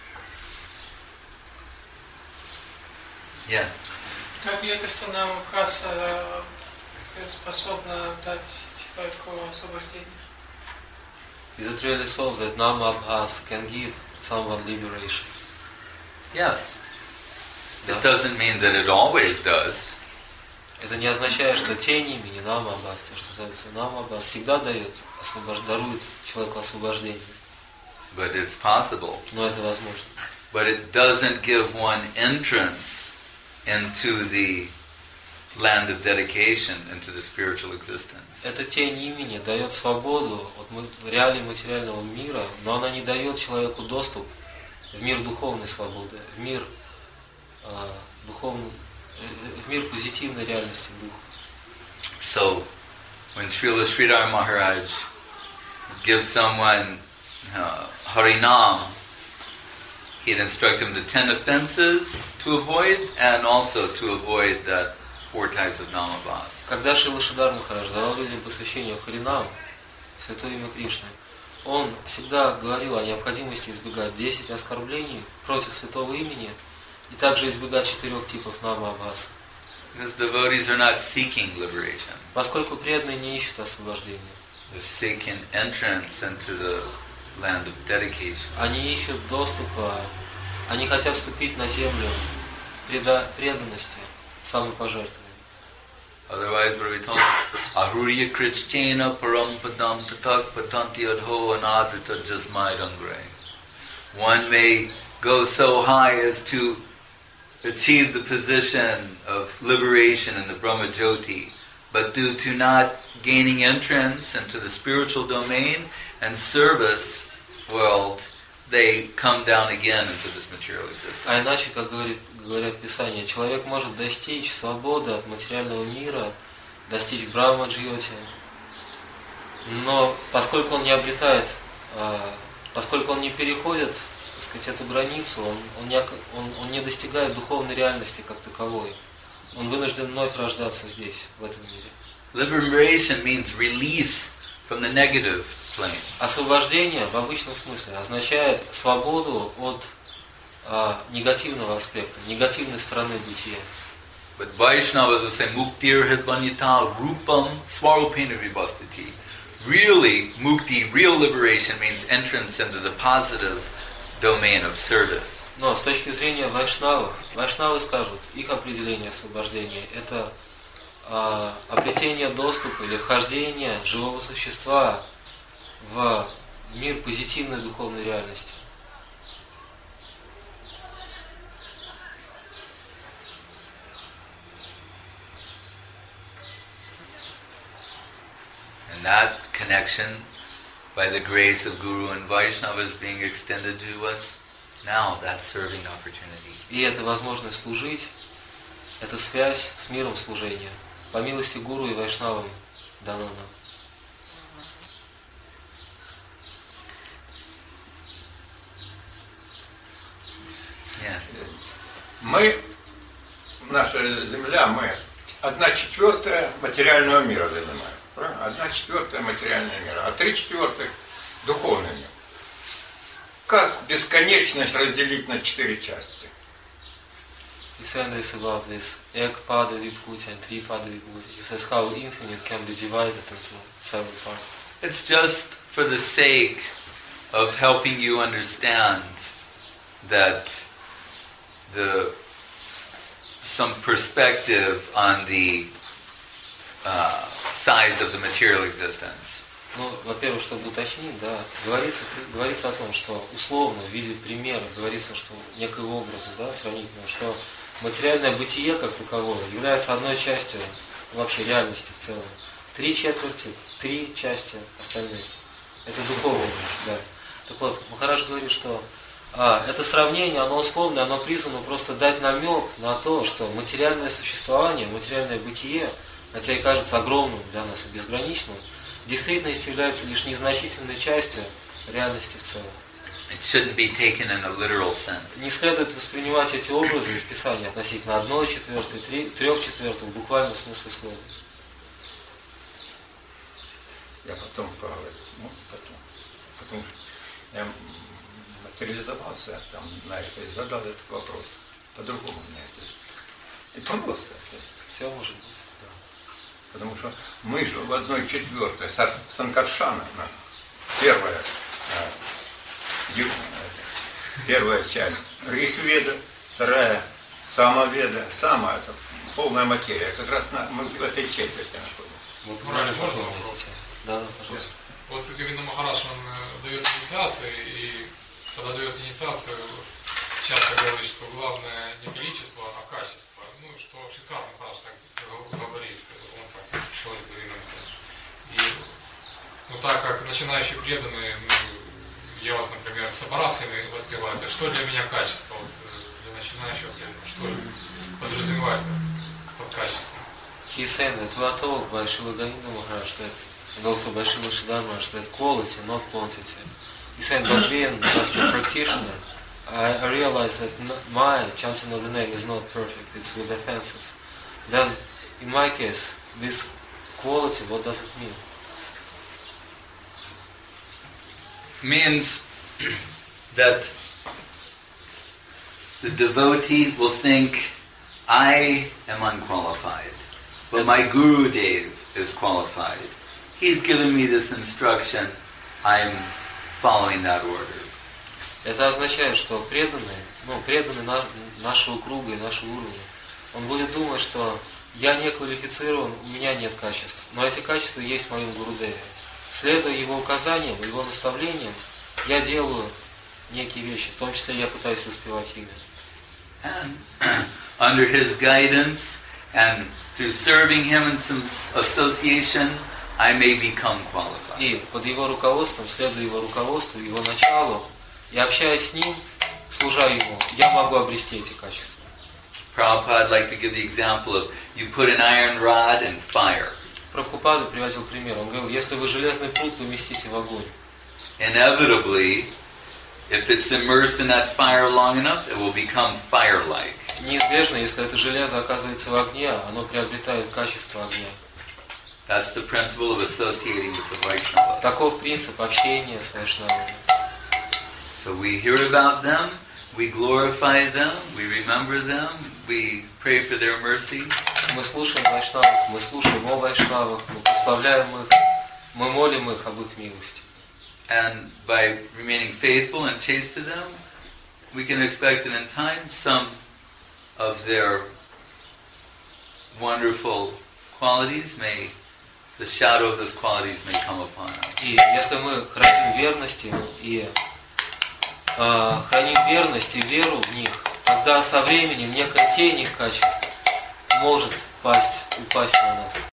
Yeah. Так ли это, что нам касса способна дать человеку освобождение? Is it really so that Nama Abhas can give someone liberation? Yes. Да. It doesn't mean that it always does. Это не означает, что тень имени Nama Abhas, то, что зовется Nama Abhas, всегда дает, освобож... дарует человеку освобождение. But it's possible. Но это возможно. But it doesn't give one entrance into the land of dedication, into the spiritual existence. Эта тень имени дает свободу от реалий материального мира, но она не дает человеку доступ в мир духовной свободы, в мир э, духовной, в мир позитивной реальности духа. So, when Srila Sridhar Maharaj gives someone uh, Harinam, he'd instruct him the ten offenses to avoid and also to avoid that four types of namabhas. Когда Шрила Шридар Махарадж давал людям посвящение Харинам, Святое имя Кришны, он всегда говорил о необходимости избегать десять оскорблений против святого имени и также избегать четырех типов намабхас. Because devotees are not seeking liberation. Поскольку преданные не ищут освобождения. They're seeking entrance into the land of dedication. Они ищут доступа, они хотят вступить на землю преда, преданности, самопожертвования. Otherwise, what are we told? Ahurya Krishchena param padam tatak patanti adho anadrita jasmaidangre. One may go so high as to achieve the position of liberation in the Brahma Jyoti, but due to not gaining entrance into the spiritual domain and service world, they come down again into this material existence. А иначе, как говорит, говорят Писания, человек может достичь свободы от материального мира, достичь Брахма-джьоти, но поскольку он не обретает, поскольку он не переходит, так сказать, эту границу, он, он, не, он, он не достигает духовной реальности как таковой. Он вынужден вновь рождаться здесь, в этом мире. Liberation means release from the negative plane. Освобождение в обычном смысле означает свободу от а, негативного аспекта, негативной стороны бытия. But Vaishnavas will say, Muktir Hidvanyata Rupam Swarupena Vibhastiti. Really, mukti, real liberation means entrance into the positive domain of service. Но с точки зрения вайшнавов, вайшнавы скажут, их определение освобождения – это а, обретение доступа или вхождение живого существа в мир позитивной духовной реальности. And that connection, by the grace of Guru and Vaishnava, is being extended to us now, that serving opportunity. И эта возможность служить, эта связь с миром служения, по милости Гуру и Вайшнавам дано нам. Yeah. Мы, наша земля, мы одна четвертая материального мира занимаем. Правильно? Одна четвертая материального мира, а три четвертых духовный мир. Как бесконечность разделить на четыре части? He said this about this Ek Pada Vibhuti and Tri Pada Vibhuti. He says how infinite can be divided into several parts. It's just for the sake of helping you understand that the some perspective on the uh, size of the material existence. Ну, во-первых, чтобы уточнить, да, говорится, говорится о том, что условно, в виде примера, говорится, что некоего образа, да, сравнительного, что материальное бытие, как таковое, является одной частью вообще реальности в целом. Три четверти, три части остальных. Это духовное, да. Так вот, Махарадж говорит, что а, это сравнение, оно условное, оно призвано просто дать намек на то, что материальное существование, материальное бытие, хотя и кажется огромным для нас и безграничным, в действительности является лишь незначительной частью реальности в целом. It shouldn't be taken in a literal sense. Не следует воспринимать эти образы из Писания относительно одной четвертой, три, трех четвертых, в буквальном смысле слова. Я потом поговорю. Ну, потом. Потом я материализовался там на это и задал этот вопрос. По-другому мне это. И просто. Все может быть. Потому что мы же в одной четвертой, Санкаршана, первая, первая часть Ригведа, вторая Самаведа, Сама, это полная материя, как раз на, мы в этой четверти находимся. Мы Правильно, можно вопрос? Да, пожалуйста. Вот Гавинда Махарадж, он дает инициацию, и когда дает инициацию, часто говорит, что главное не количество, а качество. Ну, что Шидхар Махарадж так говорит, он так говорит Гавинда Махарадж. И, ну, так как начинающие преданные, ну, я вот, например, с аппаратами воспеваю, то что для меня качество, вот, для начинающего, что подразумевается под качеством? He's saying that we are told by Srila Govinda Maharaj that, and also by Srila Siddhar Maharaj, that quality, not quantity. He's saying, but being just a practitioner, I, I realize that n- my chanting of the name is not perfect, it's with offenses. Then, in my case, this quality, what does it mean? Means that the devotee will think, I am unqualified, but my Guru Dev is qualified. He's given me this instruction, I'm following that order. Это означает, что преданный, ну, преданный на, нашего круга и нашего уровня, он будет думать, что я не квалифицирован, у меня нет качеств, но эти качества есть в моем Гурудеве. Следуя его указаниям, его наставлениям, я делаю некие вещи, в том числе я пытаюсь воспевать имя. And under his guidance and through serving him in some association, I may become qualified. И под его руководством, следуя его руководству, его началу, и общаясь с ним, служа ему, я могу обрести эти качества. Prabhupada liked to give the example of you put an iron rod in fire. Прабхупада приводил пример. Он говорил, если вы железный пруд поместите в огонь, Inevitably, if it's immersed in that fire long enough, it will become fire-like. неизбежно, если это железо оказывается в огне, оно приобретает качество огня. That's the principle of associating with the Vaishnavas. Таков принцип общения с вайшнавами. So we hear about them, we glorify them, we remember them, we pray for their mercy. Мы слушаем вайшнавов, мы слушаем о вайшнавах, мы прославляем их, мы молим их об их милости. And by remaining faithful and chaste to them, we can expect that in time some of their wonderful qualities may, the shadow of those qualities may come upon us. И если мы храним верности и э, храним верность и веру в них, тогда со временем некая тень их качеств может пасть, упасть на нас.